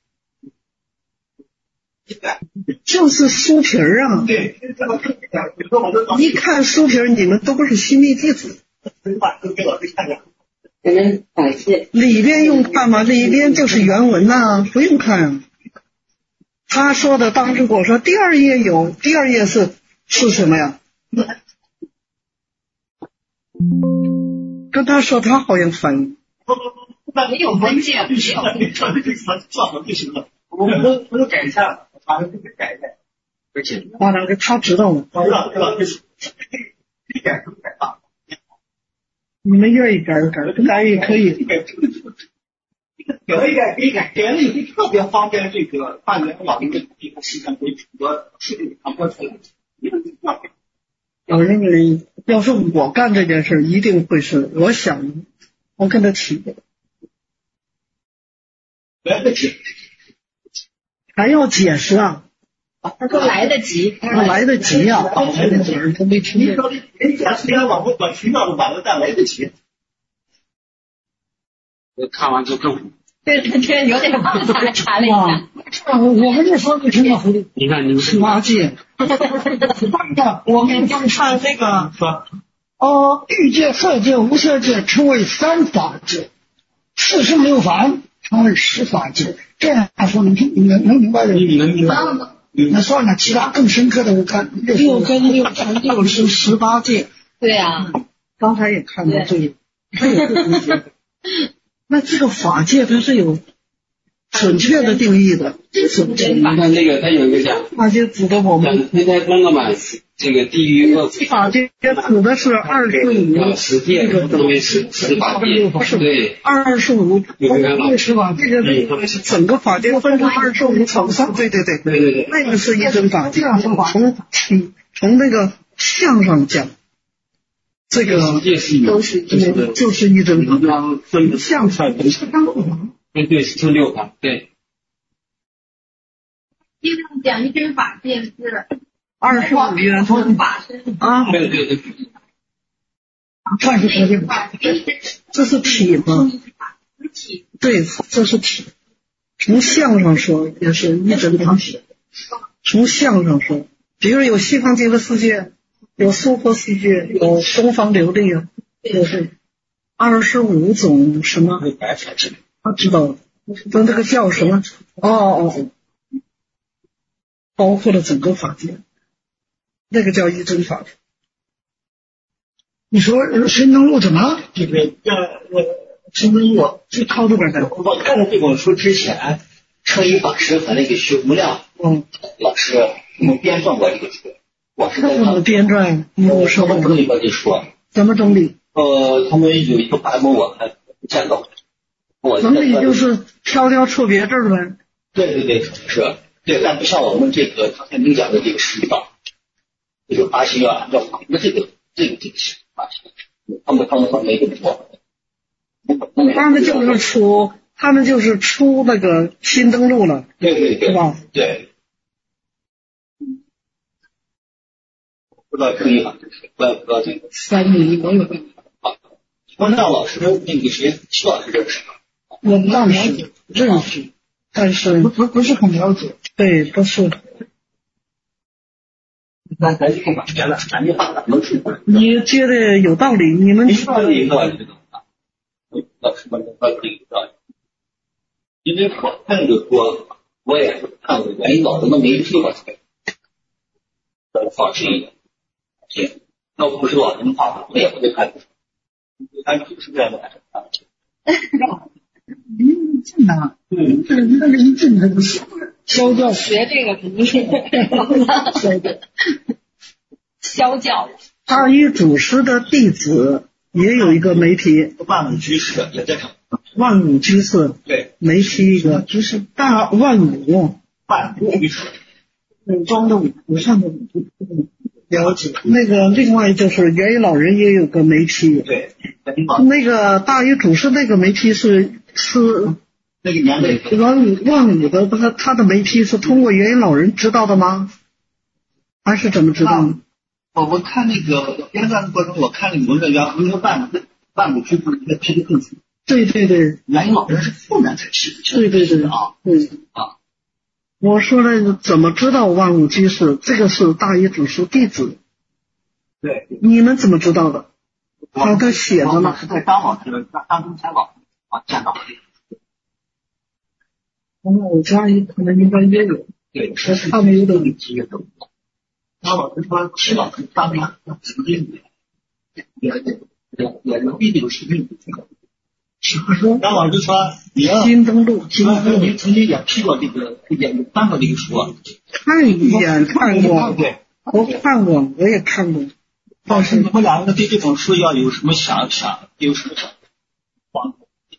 就是书皮儿啊。 对， 一看书皮儿，你们都不是新密弟子。 我们法界里边用看吗？里边就是原文呐、啊，不用看啊。他说的，当时我说第二页有，第二页是是什么呀？跟他说，他好像反应。 没有文件，不行。 算了算了就行了，我我我就改一下，马上就改一改。而且， 马上他知道了， 知道知道，就是一改就改大。 你们愿意改就改，不改也可以。 改改了一改可以改，改了以后特别方便这个大元老人的地方实际上为主播视频传播出来。 我认为，要是我干这件事，一定会是我想，我跟他提的。 来得及， 还要解释啊？ 他说来得及， 他来得及啊！来得及，他没听见。 你说你短时间往后短渠道都完了，但来得及。 我看完之后更。 对对对，有点忘了查了一下。 我们这说的挺好的。 你看，你们十八界。我们就看那个，哦，欲界、色界、无色界称为三法界，四生六凡称为十法界。这样说能听，能能明白的。 你能明白？ 那算了，其他更深刻的我看六根六尘六是十八界。 对呀、啊， 刚才也看到这个，他也是理解。那这个法界它是有准确的定义的，准确。 你看那个，他有一个讲， 法界指的我们那在公了嘛，这个地狱恶法界指的是二十五， 十界分为十十法界，对， 二十五是吧？这个整个法界分成二十五层上，对对对对对对， 那个是一真法界。从从那个相上讲，这个都是就是一真法， 分相上对对是六法，对。 经常讲一真法界是二十五元法身啊， 对对对， 算是佛性法，这是体吗？对，这是体。从相上说也是一真法体。从相上说，比如有西方极乐世界，有娑婆世界，有东方琉璃啊，就是二十五种什么？他知道了，跟这个叫什么？哦哦，包括了整个法界，那个叫一真法。 你说神灯录怎么了？ 这个让我神灯录就抄这边的。 我看了这本书之前，车一法师和那个徐无量嗯老师他们编撰过这个书，我是在怎么编撰？有什么整理过这书？ 怎么整理？ 呃，他们有一个版本我还见到。我整理就是挑挑错别字呗。 对对对，是，对，但不像我们这个刚才您讲的这个师法，这个八心要按照我们这个这个这个八心，他们他们没这么做。 他们就是出，他们就是出那个新登录了， 对对对， 是吧？ 对。不知道这一法就是，我也不知道这个。 三米我有。 啊，我让老师那个谁，徐老师认识吗？ 我认识认识，但是不不不是很了解。 对，不是。 那咱就不管别的，咱就把咱们出来。 你觉得有道理？你们知道一个这个啊，老师们说这个道理，因为我看这个书，我也是看过，原因老子都没听过这个，我放心一点。行，要不是老人的话，我也不会看。看就是这样的。 一阵呐，嗯，这个那个一阵很消教学这个肯定是消教。 大一祖师的弟子也有一个媒体， 万五居士也在上。 万五居士对， 媒体一个就是大万五万五居士， 武装的武，武上的武。了解。那个另外就是元宇老人也有个媒体， 对， 那个大禹祖师那个媒体是是那个年代万五万五的，他他的媒体是通过元宇老人知道的吗？还是怎么知道？ 我我看那个编撰的过程，我看那个文章原原万万五居士那批的更清。 对对对， 元宇老人是后面才批的。 对对对啊， 对啊。 我说的怎么知道万五居士？这个是大禹祖师弟子。 对。 你们怎么知道的？他他写的呢？ 是在张老师、张张中才老师啊见到的。 我家里可能应该也有。 对，说是他们有点几个都。张老师说，齐老师当年曾经也也也也毕竟是命这个。张老师说，你新登录， 新登录，您曾经也批过这个，也翻过这个书啊？ 看一眼，看过， 对， 我看过，我也看过。 但是你们两个对这本书要有什么想想，有什么想帮助？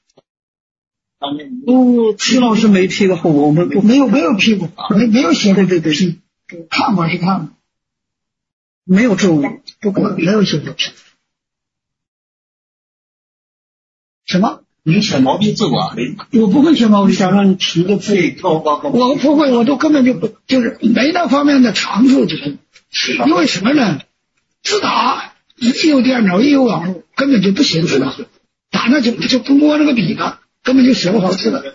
哦，齐老师没批过，我们没有没有批过，没没有写过对对批，看过是看过， 没有这种不可能， 没有写过批。什么？ 你写毛笔字吗？ 我不会写毛笔，想让你提个字，我不会，我都根本就不就是没那方面的长处，就是因为什么呢？自打一有电脑，一有网络，根本就不写字了，打那就就不摸那个笔了，根本就写不好字了。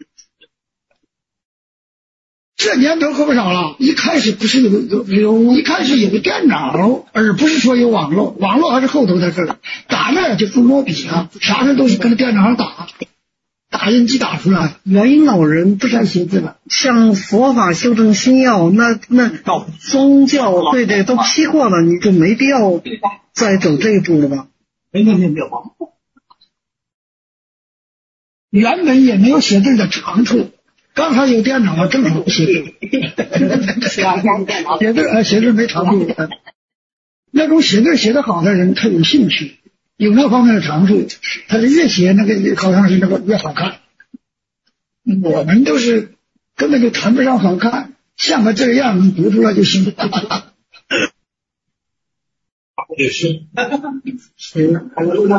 这年头可不少了，一开始不是有有有，一开始有个电脑，而不是说有网络，网络还是后头的事儿。打那就不摸笔了，啥事都是跟着电脑上打，打印机打出来。 元宇老人不太写字了， 像佛法修正心要，那那宗教对对都批过了，你就没必要再走这一步了吧？ 没没没没有。 原本也没有写字的长处， 刚才有电脑正好写字，写字呃写字没长处。那种写字写得好的人，他有兴趣，有那方面的长处，他是越写那个好像是那个越好看。我们都是根本就谈不上好看，像个这样你读出来就行。 也是， 是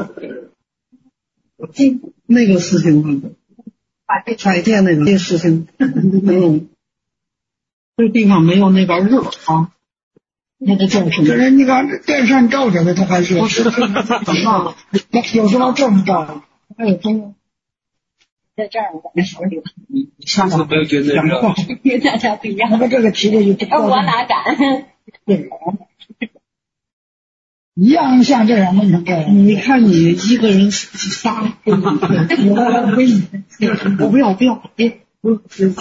那个事情，彩电那个事情，嗯，这地方没有那边热啊。那个叫什么？ 这人你看电扇照着的，它还是不是怎么了？ 有时候这么照，还有风。 在这儿我们手里， 上次没有觉得热， 跟大家不一样。 那么这个题目就不我哪敢？ 一样像这样弄成这样。 你看你一个人仨，我不要不要，别不是。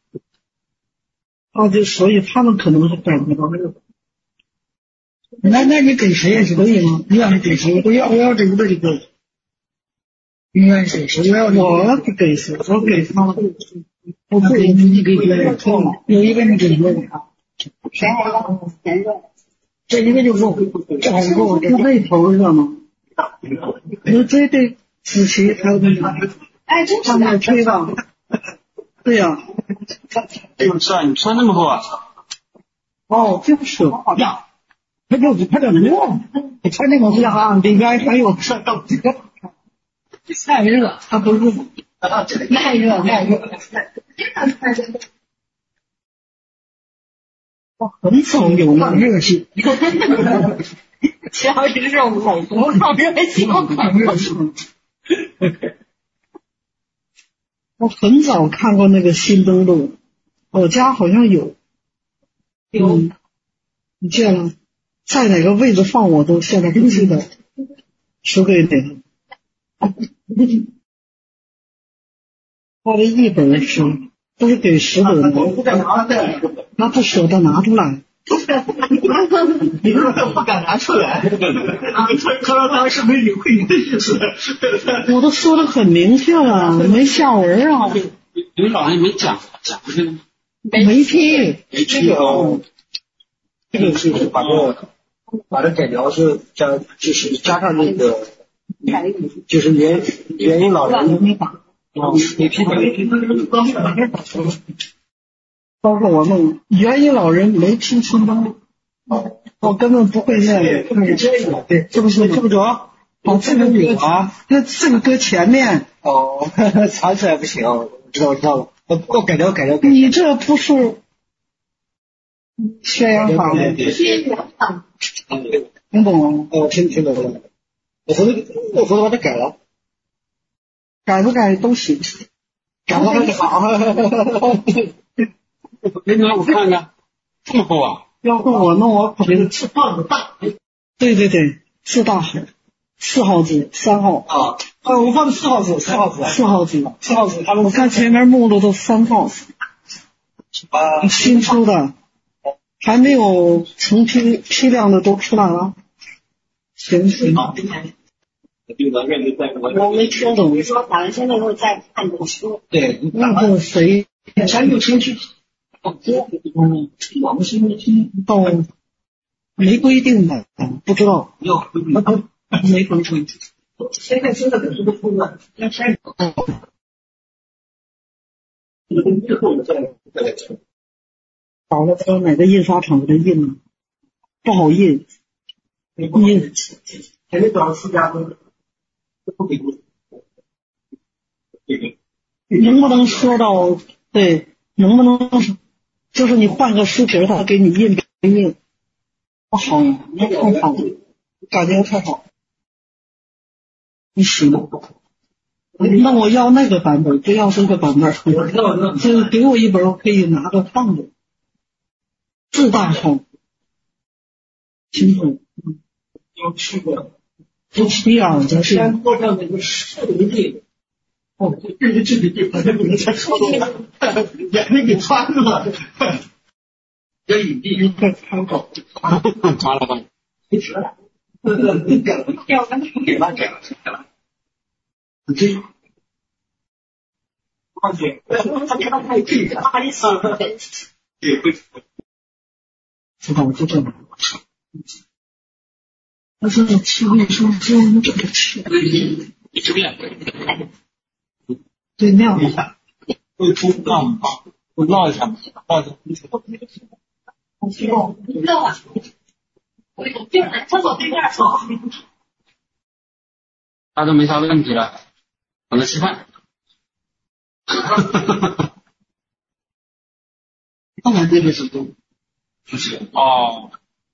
啊，就所以他们可能是感觉到那个。 那那你给谁也是可以吗？你要是给谁，我要我要这个这个，你愿意给谁？我要我给谁？我给他们。 我不给你给别人，有一个人给别人啊。 谁还要嫌热？ 这一个就够，这还够。 不背头热吗？那这对子琪还有那个， 哎，真他们吹吧？对呀。 哎呦，是啊，你穿那么厚啊？ 哦，就是呀，他就是他叫热，他穿那个呀，里边还有这到这个耐热， 它不是耐热耐热。 我很少有那热性， 只要是热乎，不抗热性， 抗热性。 我很早看过那个新登录，我家好像有。 有。 嗯，你见了，在哪个位置放我都现在不记得，输给哪个？他的一本书都是给十本的，他不舍得拿出来。 你说他不敢拿出来，他说他是没理会你的意思。 我都说的很明确了，没下文啊。 刘老师没讲讲这个， 没听。 这个这个是把这把这改条是加就是加上那个就是元元音老人啊，你批的。 包括我们元音老人没听清楚，我根本不会念。 对，这不是这么着？ 哦，这个有啊，那这个搁前面。 哦，查起来不行，我知道我知道了，我我改掉改掉。 你这不是宣扬法吗？ 宣扬法。 听懂吗？ 哦，听听懂了。我回头我回头把它改了， 改不改都行。 改了就好。 没拿我看看，这么厚啊？ 要是我弄我肯定是放的大。 对对对，是大号，四号字，三号。 啊，啊，我放的四号字，四号字， 四号字， 四号字。他们我看前面目录都三号字， 啊， 新出的，还没有成批批量的都出来了。行行。 我没听懂，你说打完现在又在看这个书。 对， 那个谁， 咱就先去。 嗯，我们是没听到，没规定的，不知道。 有规定， 没规定。 现在现在本身都出了，要先。以后再再来听。 找了到哪个印刷厂给他印呢？不好印。印。 前面找私家的，不给过。 能不能说到对？能不能就是你换个书皮，他给你印不印？不好呀，那太好了，感觉太好。你行吗？那我要那个版本，不要这个版本。就给我一本，我可以拿着放着。字大号，清楚。 要去过。 不起眼的是。 先过上那个设定地。哦，这个这个地方，你们才说的，眼睛给穿了，要隐蔽， 快参考， 抓了吧？ 没辙了，改了，要不然给他改了，改了。你这， 放血，他给他太近了，他一上对不？ 知道我就这么他说你吃卫生间这个吃你这边对面一下会出浪吧，会绕一下嘛，绕一下绕啊！我有病人厕所对面走。 他都没啥问题了，等着吃饭。 后来这个是都就是哦，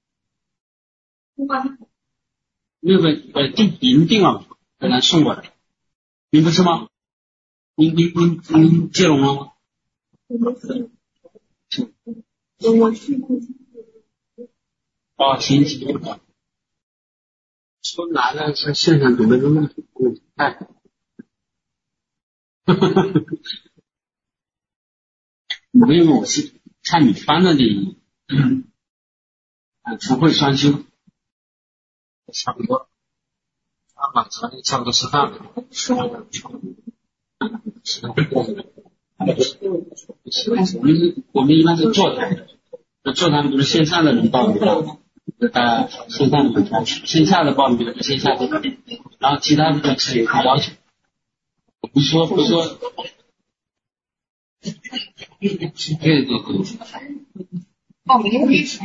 那个呃订您订了，给咱送过来，您不吃吗？您您您您接龙了吗？哦，行行。说拿的是线上读的都那嗯，哎，因为我是看你翻的你，嗯，不会双休，差不多，啊，晚上差不多吃饭了，吃饭，我们我们一般是座谈，那座谈不是线上的人报名了。呃，线上的线下的报名，线下的，然后其他的是有要求，不说不说，对对对， 报名没钱，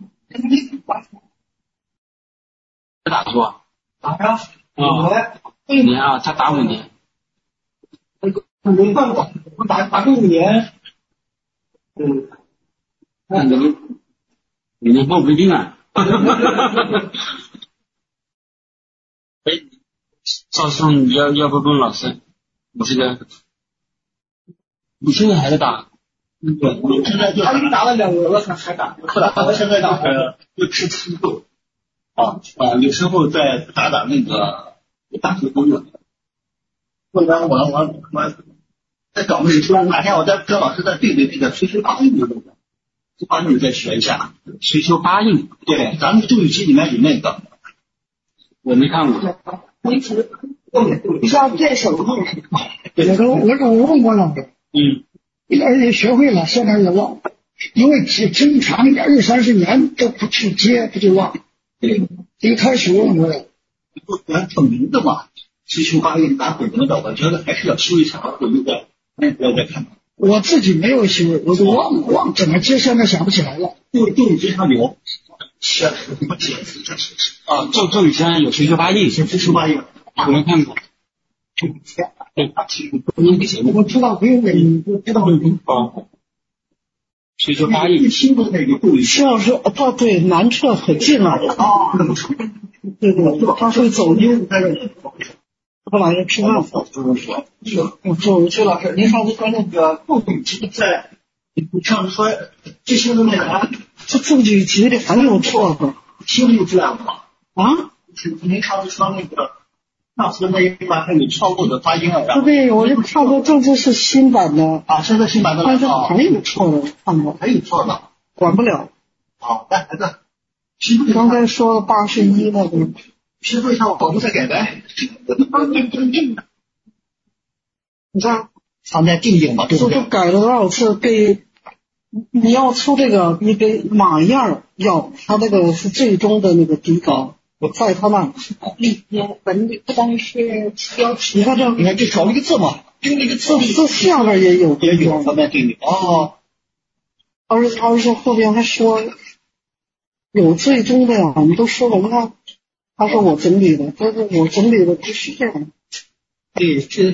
不打住啊？ 打呀， 啊，五年啊，他打五年， 没办法，我打打个五年， 嗯，那你们五年后不一定啊。哈哈哈哈哈！哎，赵兄，你要要不问老师，你这个，你现在还在打？ 对，我现在就他已经打了两轮了，他还打，不打，他现在打呃，就吃吃豆啊啊，有时候再打打那个大学工作，不然我我我再搞个说哪天我再跟老师再对对这个吹吹八印的那个。把你再学一下， 随修八印， 对，咱们注意机里面有那个， 我没看过。 你只你像这手印是吧？我都我都问过了， 嗯， 而且学会了，现在也忘，因为经常二三十年都不去接，不就忘。对，一开始问我， 不然挺明的嘛，七修八印打本子的，我觉得还是要修一下，有一个那个再看。 我自己没有修，我都忘忘怎么接，现在想不起来了。 就就你经常留，写什么解释这是啊，咒咒语先有随修八印， 随修八印， 我没看过。对，那个节目我知道没有人，我知道哦。随修八印， 新的那个咒语， 徐老师，他对南侧可近了啊， 对对，他会走路。后来吃饭了，就是说，就薛老师，您上次说那个咒语集在，你上次说这些的那个， 这咒语集里还有错的， 听不出来吗？ 啊？ 您上次说那个，上次那一版还有错误的发音啊？ 对，我就看过，这这是新版的啊，现在新版的， 但是还有错的，看过， 还有错的， 管不了。 好，来孩子， 刚才说了八十一那个。 批复一下，我保护再改改。 你看， 咱再定定吧，对不对？ 这都改了多少次？给你要出这个，你给马燕要，他那个是最终的那个底稿，我在他那里面文里不单是标题， 你看这， 你看就少了一个字嘛，丢了一个字， 字下边也有， 也有方面定定哦。 而而且后边还说有最终的呀，我们都说了，你看。他说我整理的，但是我整理的不是这样。 对，这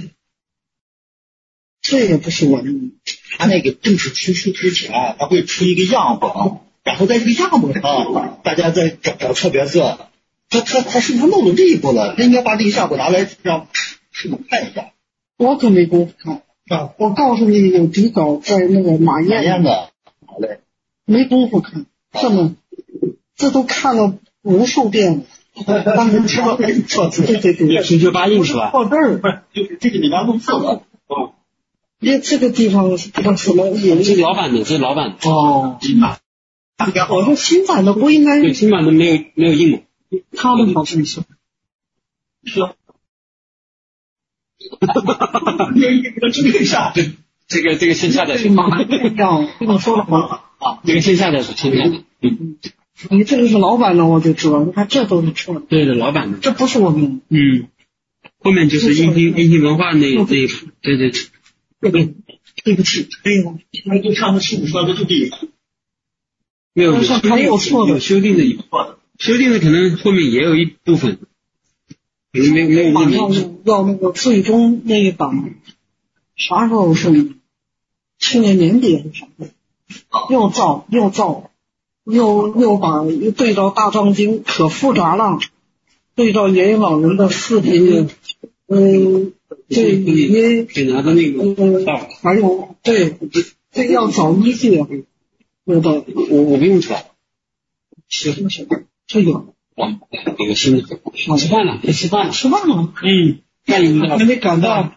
这也不是文。 他那个正式出书之前，他会出一个样本，然后在这个样本上，大家再找找错别字。他他他是不是漏了这一步了？他应该把这个样本拿来让师傅看一下。 我可没功夫看啊！我告诉你，有底稿在那个马燕。 马燕的，好嘞。 没功夫看，这么这都看了无数遍了。 当时知道错字， 对对对， 随修八印是吧？ 错字儿， 不是，就是这个里面弄错了。 哦， 因为这个地方不知道什么也这是老版的，这是老版的。 哦， 新版。 我说新版的不应该。 对，新版的没有没有印嘛？ 他们好像是。 是。 这个这个线下的是马上要跟你说了吗？ 啊，这个线下的是线下的。嗯， 你这个是老板的，我就知道。你看这都是错的。 对的，老板的。 这不是我们。 嗯，后面就是音听音听文化那那一对对对。 对对，对不起，哎呦， 那就上次是说的就对了。 没有， 还有错的， 有修订的一部分，修订的可能后面也有一部分，可能没有没有那要要那个最终那一版，啥时候是？去年年底还是啥？又造又造，又又把又对照大藏经，可复杂了。对照阎王老人的视频，嗯，对你给拿的那个， 还有对，这要找依据啊。有的， 我我不用找， 行行，这有。 哇，这个新的，吃饭了，该吃饭了， 吃饭了。 嗯，饭已经到， 还没赶到。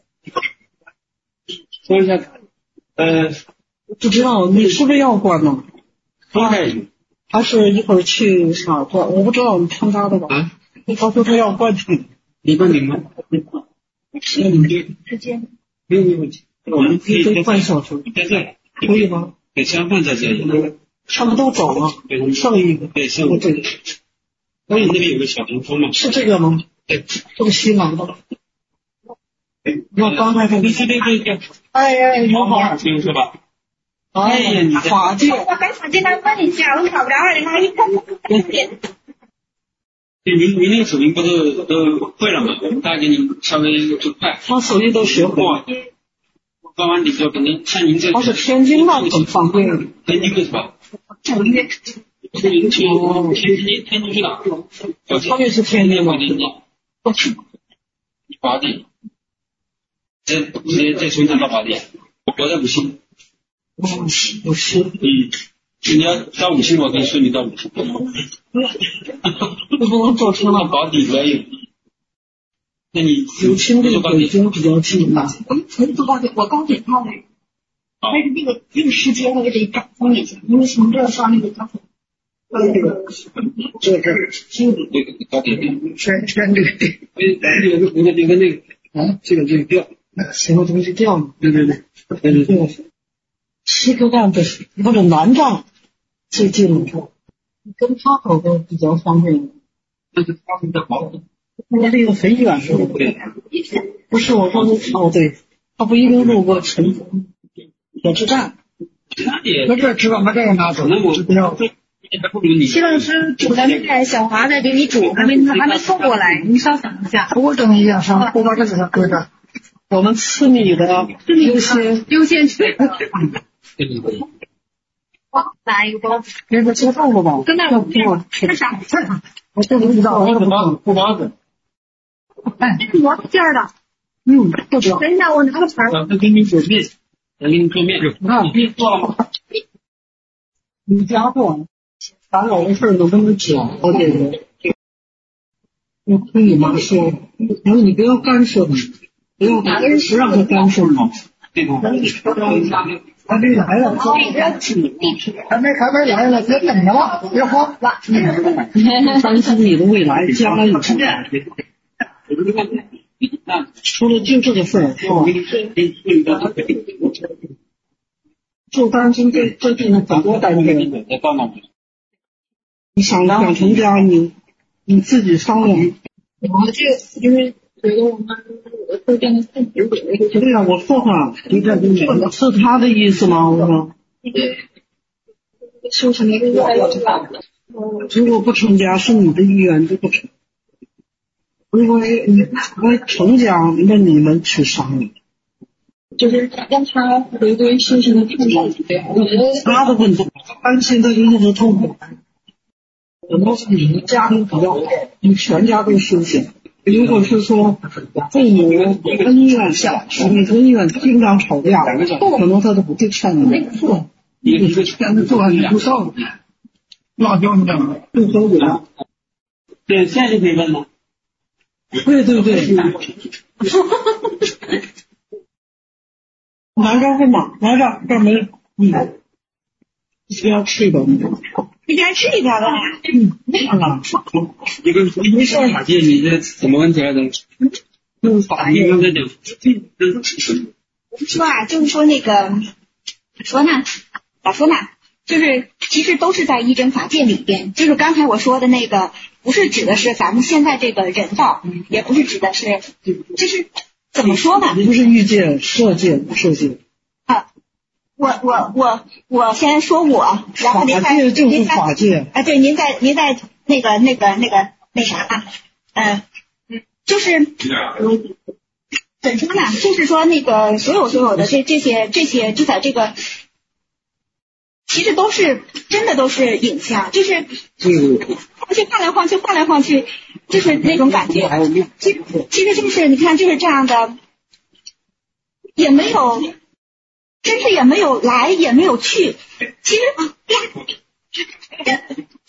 说一下，呃， 不知道你是不是要关呢？ 应该有。 还是一会儿去哪关？我不知道你参加的吧？ 啊， 他说他要关停。 你关停吗？ 那你这时间没有没有问题，我们可以得半小时， 在这可以吗？ 给吃完饭在这里。 他们都走了，剩一个。 对，剩一个。 对。 我那边有个小屏风嘛。 是这个吗？ 对， 这个西南的。我刚才说。 对对对对。 哎哎，你好。 不用说吧。 哎呀，你法界。 我跟法界来问一下，我找不着你那一个。 对，您您那个手艺不都都会了吗？我们大概给你稍微就快。 他手艺都学会了。 关完底之后，可能像您这。 他是天津那很方便。 天津的是吧？天津天津天天津是哪？ 他也是天津吗？ 不去。华地。直直接在从南到华地，我在五星。 五星。 嗯。你要到五星，我可以顺你到五星。 为什么坐车到保底可以。那你五星这个北京比较近吧？ 从坐高铁，我高铁票的，但是那个那个时间我也得赶上一下，因为从这上那个高铁。 这个这个新的这个高铁票， 全全这个那个那个那个那个啊， 这个这个票， 什么东西掉了？ 对对对对对对。 七个站不是或者南站最近的，跟他走的比较方便。 那是他们的保险。 那这个很远是不对，不是我说的哦，对，他不一定路过陈府火车站。 那这知道把这个拿走，那我不要。 齐老师煮的面，小华在给你煮，还没还没送过来，你稍等一下。 我等一下，上我把这个搁这。 我们吃你的优先优先吃。 对对对。 拿一个包子。 那个吃豆腐吧， 跟那个不用吃啥？ 吃啥？我这不知道。 包子包子不包子。 哎，这是多馅儿的。 嗯，不知道。 等一下，我拿个盘儿。 那给你做面，我给你做面。 那你做了吗？ 你家做。咱老的事儿能不能讲？我这个，我听你妈说，然后你不要干涉他，不要干涉，不让他干涉嘛。 这种。 还没来了，还没还没来了，别等着了，别慌。 担心你的未来，将来有什么？除了就这个事儿，是吧？就担心这这地方很多担心。你想想成家，你你自己商量。 我这个因为觉得我们我会变得更直给。 对呀，我说他，是他的意思吗？我说。 修成一个越来越大。 如果不成家是你的意愿就不成。如果你我成家，那你们去商量。 就是让他回归修行的正道。我觉得他的问题，担心他一直痛苦。很多是你们家庭比较好，你全家都修行。如果是说父母恩怨下，你恩怨经常吵架，可能他都不会劝你。 没错，你你这现在做你不上，辣椒你讲的不合我。 对，现在就可以问了。 对对对。来这问吧，来这这没嗯，一边吃一边。 一边吃一边的。 嗯，看看。 你跟你没说法界，你这怎么问题来着？ 就是法界。 刚才讲， 说啊，就是说那个咋说呢？咋说呢？就是其实都是在一真法界里边。就是刚才我说的那个，不是指的是咱们现在这个人道，也不是指的是，就是怎么说呢？ 不是欲界、色界、无色界。 啊，我我我我先说我，然后您再法界就是法界。 啊，对，您再您再那个那个那个那啥啊，嗯嗯，就是怎么说呢？就是说那个所有所有的这这些这些就在这个。其实都是真的都是影像，就是晃去晃来晃去晃来晃去，就是那种感觉。其实其实就是你看就是这样的，也没有，真是也没有来也没有去。其实呀，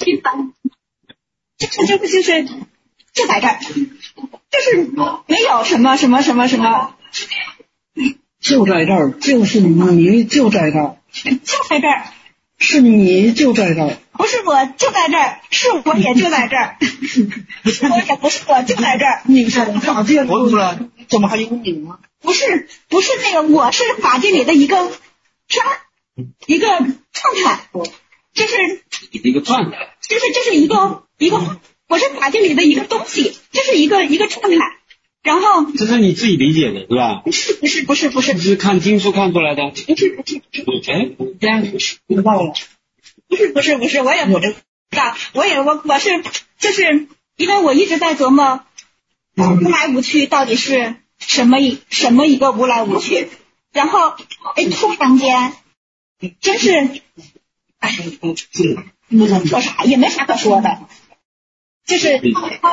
就是就是就是就在这儿，就是没有什么什么什么什么， 就在这儿，就是你就在这儿， 就在这儿。 是你就在这儿， 不是我就在这儿，是我也就在这儿，是我也不是我就在这儿。 你是法界里的，怎么还有你呢？ 不是，不是那个，我是法界里的一个啥，一个状态，就是一个状态， 就是这是一个一个，我是法界里的一个东西，这是一个一个状态。然后这是你自己理解的是吧？ 不是不是不是不是， 你是看经书看出来的？ 不是不是不是， 哎， 这样不知道了。不是不是不是，我也不知道，我也我我是就是因为我一直在琢磨无来无去到底是什么一什么一个无来无去，然后哎突然间真是哎不能说啥也没啥可说的，就是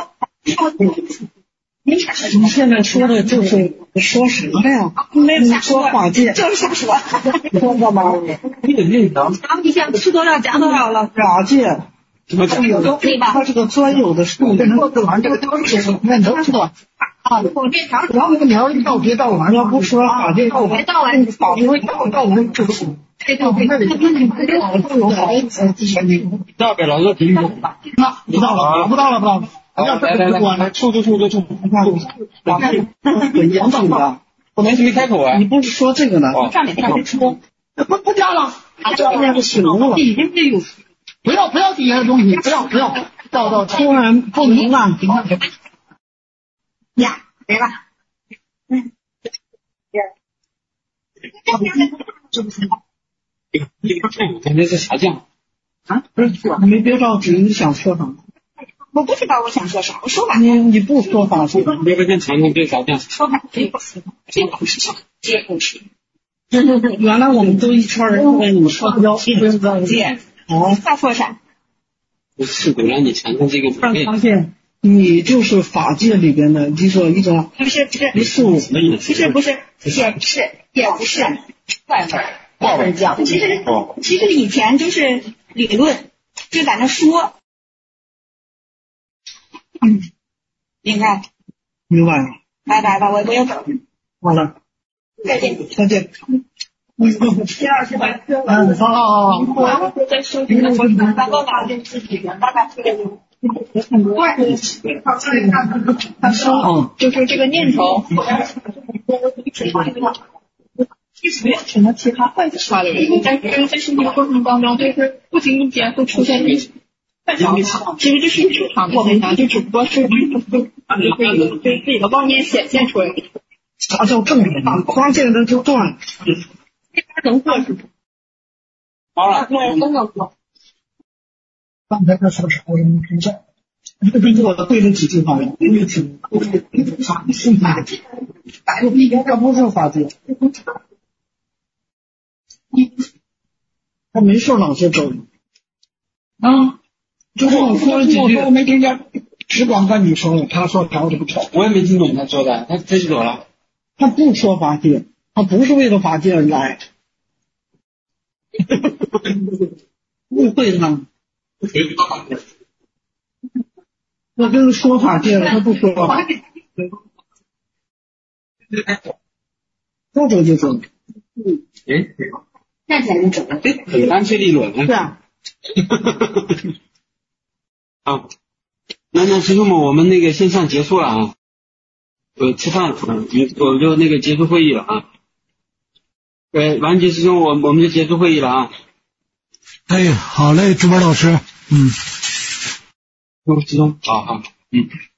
没啥可说。 你现在说的就是说什么呀？ 没啥说法界， 就是瞎说。 说干嘛？ 你得念叨。 然后你想吃多少加多少了？ 法界。 怎么讲？ 它这个专有的术语， 这玩意这个都是那都是吧？啊， 我这条然后你要到别到完， 要不说法界到别到完， 法界到到完就是。 对对对， 那里都有好几次机器人。 到给老师评估。 那不到了，不到了，不到了。 来来来来，处处处处处， 很严谨的。 我没没开口啊。 你不是说这个呢？ 上面上面出， 不不加了， 这边是醒悟了。 已经是有。 不要不要底下的东西，不要不要，到到突然不能啊！ 呀，来吧。嗯。 这个这感觉是啥酱？ 啊，不是，你没别着急，你想说什么？ 我不知道我想说啥，我说吧。 你你不说法界， 你别跟尝尝这啥酱？ 说吧，这不是，这不是啥，这不是。 原来我们都一圈人跟你说要一分再见。 哦， 再说啥？ 我试图让你尝尝这个让发现你就是法界里边的一个一个不是不是一束， 什么意思？ 不是不是也不是也不是外文外文讲，其实其实以前就是理论，就在那说。嗯，明白。 明白了。 拜拜吧，我我要走。 好了， 再见。 再见。 第二十版。 嗯，好好好。 我再收拾个我把我把这自己的大概这个。他说，就是这个念头，一直没有什么其他坏的发力，但是在修行过程当中，就是不经意间会出现这些。其实这是正常的现象，就只不过是就是自己的妄念显现出来的。 啥叫正常？发现了就断。 这边能过是不？ 好了， 对，真的过。 刚才他说啥我都没听见。 我对了几句话，因为挺法是法界，白个屁，这不是法界。他没事老是走。 啊， 就是我说了几句， 我没听见，只管跟你说，他说啥我都不听。 我也没听懂他说的，他他就走了。 他不说法界，他不是为了法界而来。误会他。我跟他说法界了，他不说法界。说走就走。 嗯，哎， 站起来就走了。 哎，很干脆利落。 对啊。 啊，那那师兄们，我们那个线上结束了啊。 我吃饭了，嗯，我就那个结束会议了啊。对，完结师兄，我我们就结束会议了啊。 哎，好嘞，朱波老师，嗯， 朱师兄，好好，嗯。